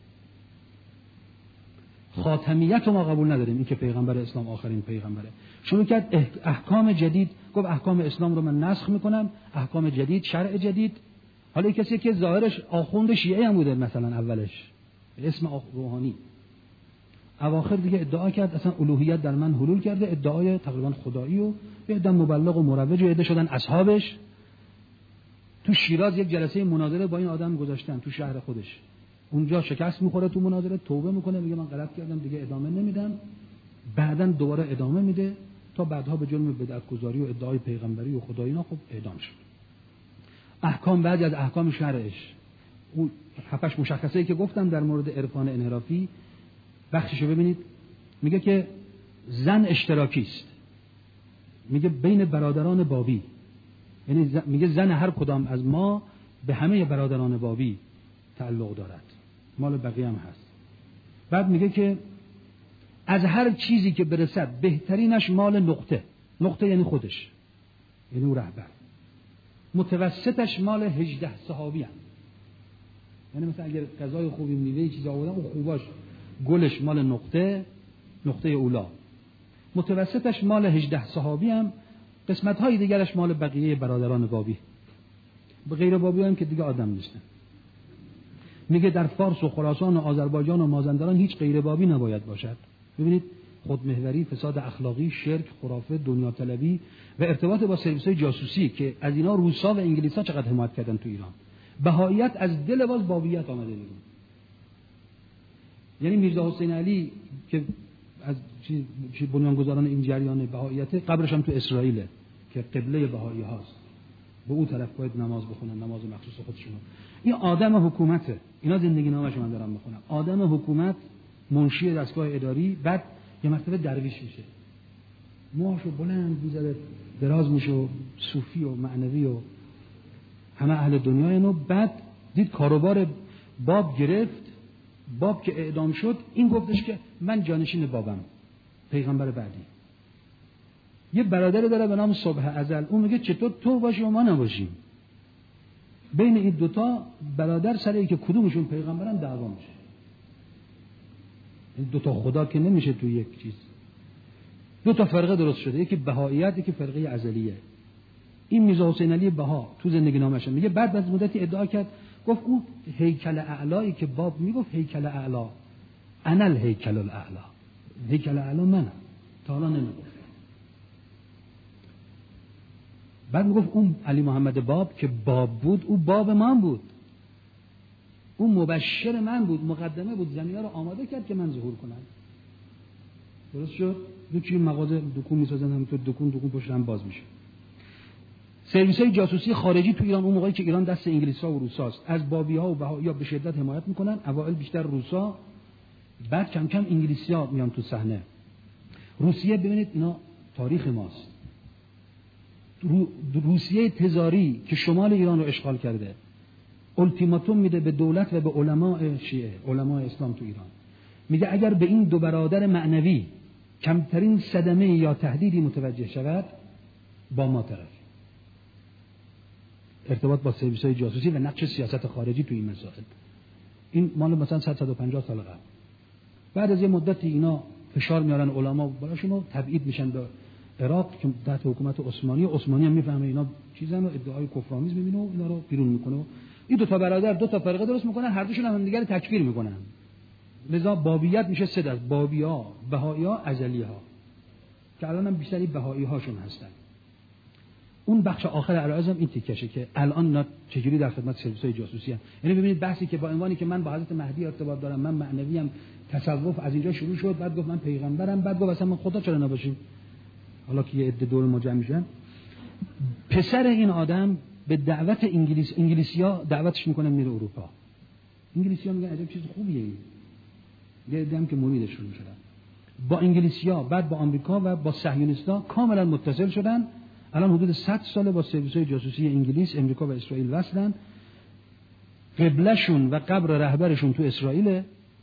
خاتمیت رو ما قبول نداریم، این که پیغمبر اسلام آخرین پیغمبره. شروع کرد احکام جدید، گفت احکام اسلام رو من نسخ میکنم، احکام جدید، شرع جدید. حالا کسی که ظاهرش آخوند شیعه هم بوده مثلا اولش، اسم روحانی، اواخر دیگه ادعا کرد اصلا الوهیت در من حلول کرده، ادعای تقریبا خدایی، و یه عده مبلغ و مروج و عده شدن اصحابش. تو شیراز یک جلسه مناظره با این آدم گذاشتن تو شهر خودش، اونجا شکست میخوره تو مناظره، توبه میکنه، میگه من غلط کردم دیگه ادامه نمیدم. بعداً دوباره ادامه میده تا بعدها به جرم بدعت‌گذاری و ادعای پیغمبری و خدایینا خب اعدام شد. احکام بعد از احکام شرعش، اون هفتش مشخصه‌ای که گفتم در مورد عرفان انحرافی، بخششو ببینید. میگه که زن اشتراکی است، میگه بین برادران بابی، یعنی میگه زن هر کدام از ما به همه برادران بابی تعلق دارد، مال بقیه هم هست. بعد میگه که از هر چیزی که برسد بهترینش مال نقطه، نقطه یعنی خودش، یعنی او رهبر. متوسطش مال هجده صحابی هم. یعنی مثلا اگر غذای خوبی میوه چیزا آوردن، اون خوباش گلش مال نقطه، نقطه اولا. متوسطش مال هجده صحابی هم، قسمت های دیگرش مال بقیه برادران بابی. به غیر بابی هم که دیگه آدم نیستن. میگه در فارس و خراسان و آذربایجان و مازندران هیچ غیر بابی نباید باشد. ببینید خودمحوری، فساد اخلاقی، شرک، خرافه، دنیا طلبی و ارتباط با سرویس‌های جاسوسی که از اینا روسا و انگلیسا چقدر حمایت کردن تو ایران. بهاییت از دل باز بابیت آمده بیرون. یعنی میرزا حسین علی که از چی بنیانگذاران این جریان بهاییت، قبرش هم تو اسرائیل که که قبله بهایی هاست، به اون طرف باید نماز بخونن، نماز مخصوص خودشون. این آدم حکومته، اینا زندگی نامش من دارم میخونم. آدم حکومت، منشی دستگاه اداری، بعد یه مرتبه درویش میشه، موهاشو بلند میذاره، دراز میشه و صوفی و معنوی و همه اهل دنیا اینو. بعد دید کاروبار باب گرفت، باب که اعدام شد این گفتش که من جانشین بابم، پیغمبر بعدی. یه برادر داره به نام صبح ازل، اون میگه چطور تو باشی و ما نباشیم؟ بین این دوتا برادر سر اینکه کدومشون پیغمبرن دعوا میشه. این دوتا خدا که نمیشه تو یک چیز. دو تا فرقه درست شده، یکی بهائیت، یکی فرقه ازلیه. این میرزا حسین علی بها تو زندگی نامش میگه بعد از مدتی ادعا کرد، گفت اون هیکل اعلایی که باب میگفت هیکل اعلا، انا الهیکل الاعلا، هیکل اعلا منم، تا حالا نمیگفت. بعد میگفت اون علی محمد باب که باب بود، او باب من بود، اون مبشر من بود، مقدمه بود، زمینه رو آماده کرد که من ظهور کنم. درست شد؟ دو چی مغازه دکون میسازن، همینطور دکون دکون پشت هم باز میشه. سرویس‌های جاسوسی خارجی تو ایران، اون موقعی که ایران دست انگلیس‌ها و روساست، از بابی‌ها و بهائی‌ها به شدت حمایت میکنن. اوائل بیشتر روسا، بعد کم کم انگلیسی‌ها میان تو صحنه. روسیه ببینید اینا تاریخ ماست. رو... روسیه تزاری که شمال ایران رو اشغال کرده، التیماتوم میده به دولت و به علماء شیعه، علماء اسلام تو ایران. میگه اگر به این دو برادر معنوی کمترین صدمه یا تهدیدی متوجه شود، با ما طرف. ارتباط با سرویس‌های جاسوسی و نقش سیاست خارجی تو این مسائل. این مال مثلا صد و پنجاه سال قبل. بعد از یه مدتی اینا فشار میارن علما براشون و تبعید میشن به عراق که تحت حکومت عثمانی. عثمانی هم میفهمه اینا چیزن و ادعای کفرآمیز میبینه و اینا رو بیرون میکنه. این دو تا برادر دو تا فرقه درست میکنن، هر دوشون هم همدیگه رو تکفیر میکنن. لذا بابیت میشه سه دست: بابی‌ها، بهائی‌ها، ازلی‌ها، که الان هم بیشتری بهائی‌هاشون هستن. اون بخش آخر عرایزم این تیکشه که الان اینا چجوری در خدمت سرویس‌های جاسوسی هستن. یعنی ببینید بحثی که با عنوانی که من با حضرت مهدی ارتباط دارم، من معنویم، تصوف از اینجا شروع شد، بعد گفت من پیغمبرم، بعد گفت اصلا من خدا چرا نباشیم. حالا که یه عده دور ما جمع میشن، پسر این آدم به دعوت انگلیس انگلیسی‌ها دعوتش میکنن میره اروپا. انگلیسی‌ها میگن عجب چیز خوبیه این. یه عده هم که مریدشون میشدن. با انگلیسی‌ها، بعد با آمریکا و با صهیونیست‌ها کاملا متصل شدن. الان حدود صد ساله با سرویس‌های جاسوسی انگلیس، امریکا و اسرائیل وصلن. قبلهشون و قبر رهبرشون تو اسرائیل.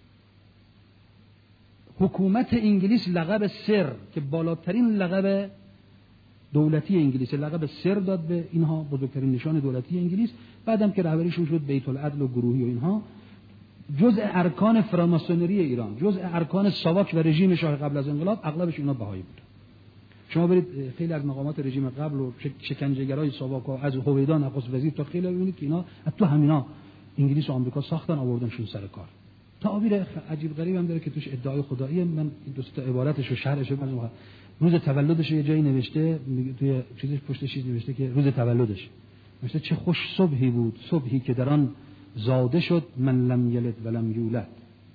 حکومت انگلیس لقب سر که بالاترین لقب دولتی انگلیس، لقب سر داد به اینها، بزرگترین نشان دولتی انگلیس. بعدم که رهبریشون شد بیت العدل و گروهی و اینها، جزء ارکان فراماسونری ایران، جزء ارکان ساواک و رژیم شاه قبل از انقلاب، اغلبش اینا بهایی بود. شما برید خیلی از مقامات رژیم قبل و شکنجهگرای ساواک از هویدا نخست وزیر تا خیلی ببینید که اینا تو همینا انگلیس و آمریکا ساختن آوردنشون سر کار. تعبیر عجیب غریب هم داره که توش ادعای خداییه. من دو تا عبارتش و شرحش رو، روز تولدش یه جایی نوشته، توی چیزش پشت چیز نوشته که روز تولدش نوشته چه خوش صبحی بود، صبحی که در آن زاده شد من لم یلد ولم یولد.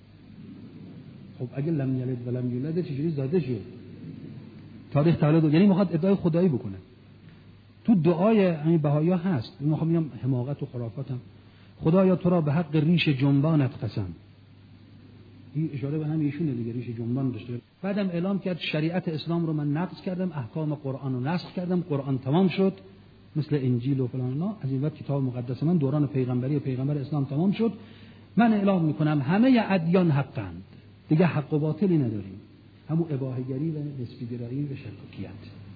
خب اگه لم یلد ولم یولد چجوری زاده شد؟ تاریخ تولد، یعنی میخواد ادعای خدایی بکنه. تو دعای همین بهائی‌ها هست، میخوام میگم حماقت و خرافاتم. خدایا تو را به حق ریش جنبانت قسم. این اشاره به هم ایشونه دیگه، ریش جنبان داشته. بعدم اعلام کرد شریعت اسلام رو من نقض کردم، احکام قرآن رو نسخ کردم، قرآن تمام شد، مثل انجیل و فلان اینا. از این وقت کتاب مقدس من دوران پیغمبری و پیغمبر اسلام تمام شد. من اعلام میکنم همه ادیان حقند، دیگه حق و باطلی نداریم، همون اباحه‌گری و نسبی‌گرایی و شکاکیت.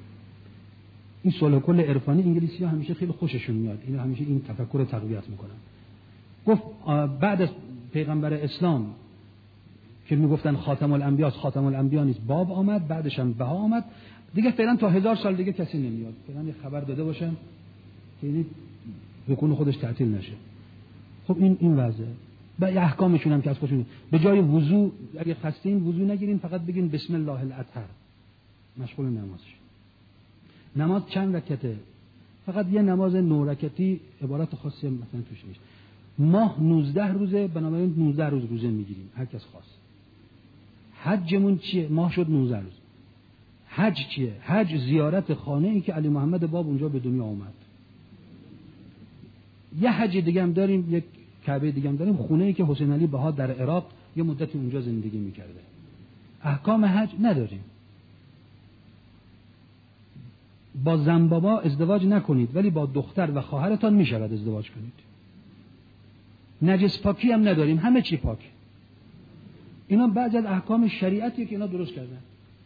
این صلح کل عرفانی انگلیسی‌ها همیشه خیلی خوششون میاد، اینو همیشه این تفکر رو تقویت میکنن. گفت بعد از پیغمبر اسلام که میگفتن خاتم الانبیاء، خاتم الانبیاء نیست، باب آمد، بعدش هم بها آمد، دیگه فعلا تا هزار سال دیگه کسی نمیاد. فعلا یه خبر داده باشن که این رکون خودش تعطیل نشه. خب این این وضعه. و احکامشون هم که از خودشون، به جای وضو اگه خستین وضو نگیرین، فقط بگین بسم الله الاطهر، مشغول نمازش. نماز چند رکعته؟ فقط یه نماز نه رکعتی، عبارت خاصی مثلا توش نیست. ماه نوزده روزه، بنابراین نوزده روز روزه میگیریم هر کس خواست. حجمون چیه؟ ماه شد نوزده روز. حج چیه؟ حج زیارت خانه ای که علی محمد باب اونجا به دنیا آمد. یه حج دیگه هم داریم، یک کعبه دیگه هم داریم، خونه ای که حسین علی بها در عراق یه مدتی اونجا زندگی میکرده. احکام حج نداریم. با زن بابا ازدواج نکنید، ولی با دختر و خواهرتان میشود ازدواج کنید. نجس پاکی هم نداریم، همه چی پاک. اینا بعضی از احکام شریعتیه که اینا درست کردن.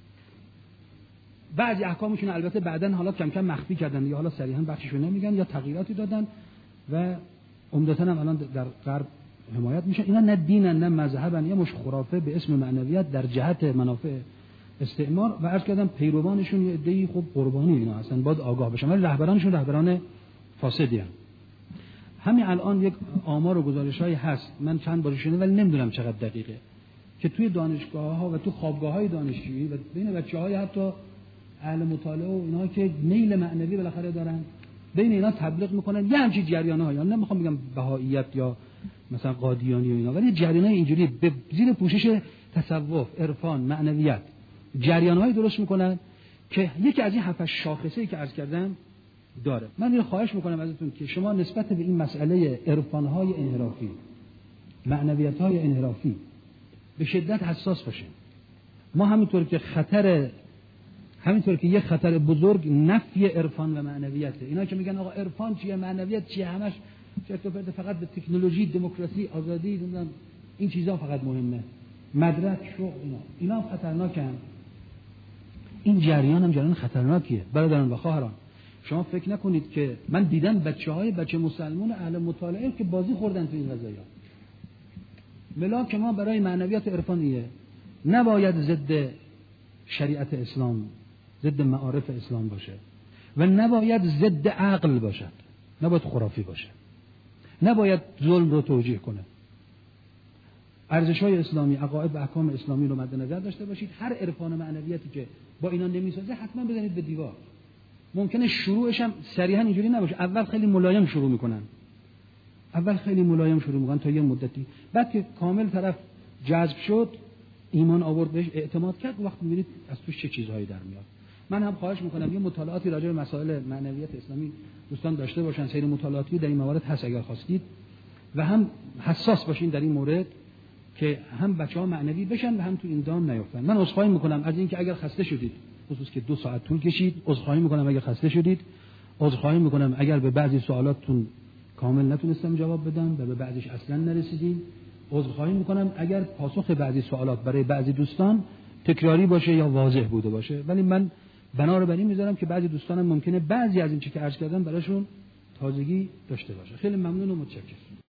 بعضی احکامشون البته بعدن حالا کم کم مخفی کردن، یا حالا صریحا بخششو نمیگن یا تغییراتی دادن و عمدتاً هم الان در غرب حمایت میشن. اینا نه دینن نه مذهبن، یه مش خرافه به اسم معنویت در جهت منافع استعمار. و عرض کردم پیروانشون یه عده‌ای خب قربانی اینا هستن، باید آگاه بشن، ولی رهبرانشون رهبران فاسدی هستن. همین الان یک آمار و گزارش‌هایی هست، من چند بار شنیدم ولی نمیدونم چقدر دقیقه، که توی دانشگاه‌ها و تو خوابگاه‌های دانشجویی و بین بچه‌های حتی اهل مطالعه و اینا که میل معنوی بالاخره دارن، بین اینا تبلیغ میکنن یه همچین جریان‌ها، یا نمیخوام بگم بهائیت یا مثلا قادیانی و اینا، ولی جریان‌های اینجوری به زیر پوشش تصوف، عرفان، معنویت جریان‌های درست میکنن که یکی از این هفت شاخصه‌ای که عرض کردم داره. من اینو خواهش میکنم ازتون که شما نسبت به این مسئله عرفان‌های انحرافی، معنویت‌های انحرافی به شدت حساس باشین. ما همینطور که خطر همینطور که یک خطر بزرگ نفی عرفان و معنویته. اینا که میگن آقا عرفان چیه، معنویت چیه، همش چرت و پرت، فقط به تکنولوژی، دموکراسی، آزادی، نمیدونم این چیزا فقط مهمه، مدرک، شغل، اینا اینا خطرناکن. این جریان هم جریان خطرناکیه برادران و خواهران. شما فکر نکنید که من دیدم بچه‌های بچه مسلمان اهل مطالعه که بازی خوردن تو این قضايا. ملاک ما برای معنویت عرفانیه، نباید ضد شریعت اسلام، ضد معارف اسلام باشه و نباید ضد عقل باشد، نباید خرافی باشه، نباید ظلم رو توجیه کنه. ارزش‌های اسلامی، عقاید و احکام اسلامی رو مد نظر داشته باشید. هر عرفان و معنویتی که با اینا نمیسازه حتما بزنید به دیوار. ممکنه شروعش هم صریحا اینجوری نباشه، اول خیلی ملایم شروع میکنن اول خیلی ملایم شروع میکنن تا یه مدتی، بعد که کامل طرف جذب شد، ایمان آورد بهش، اعتماد کرد، وقت میبینید از توش چه چیزهایی در میاد. من هم خواهش میکنم یه مطالعاتی راجع به مسائل معنویت اسلامی دوستان داشته باشن، سیر مطالعاتی در این موارد هست اگر خواستید، و هم حساس باشین در این مورد که هم بچه‌ها معنوی بشن و هم تو این دام نیفتن. من عذرخواهی میکنم از اینکه اگر خسته شدید، خصوص که دو ساعت طول کشید، عذرخواهی میکنم اگر خسته شدید، عذرخواهی میکنم اگر به بعضی سوالاتتون کامل نتونستم جواب بدم و به بعضیش اصلا نرسیدیم، عذرخواهی میکنم اگر پاسخ بعضی سوالات برای بعضی دوستان تکراری باشه یا واضح بوده باشه، ولی من بنا رو بر این میذارم که بعضی دوستانم ممکنه بعضی از این چیزی که عرض کردم براشون تازگی داشته باشه. خیلی ممنون و متشکرم.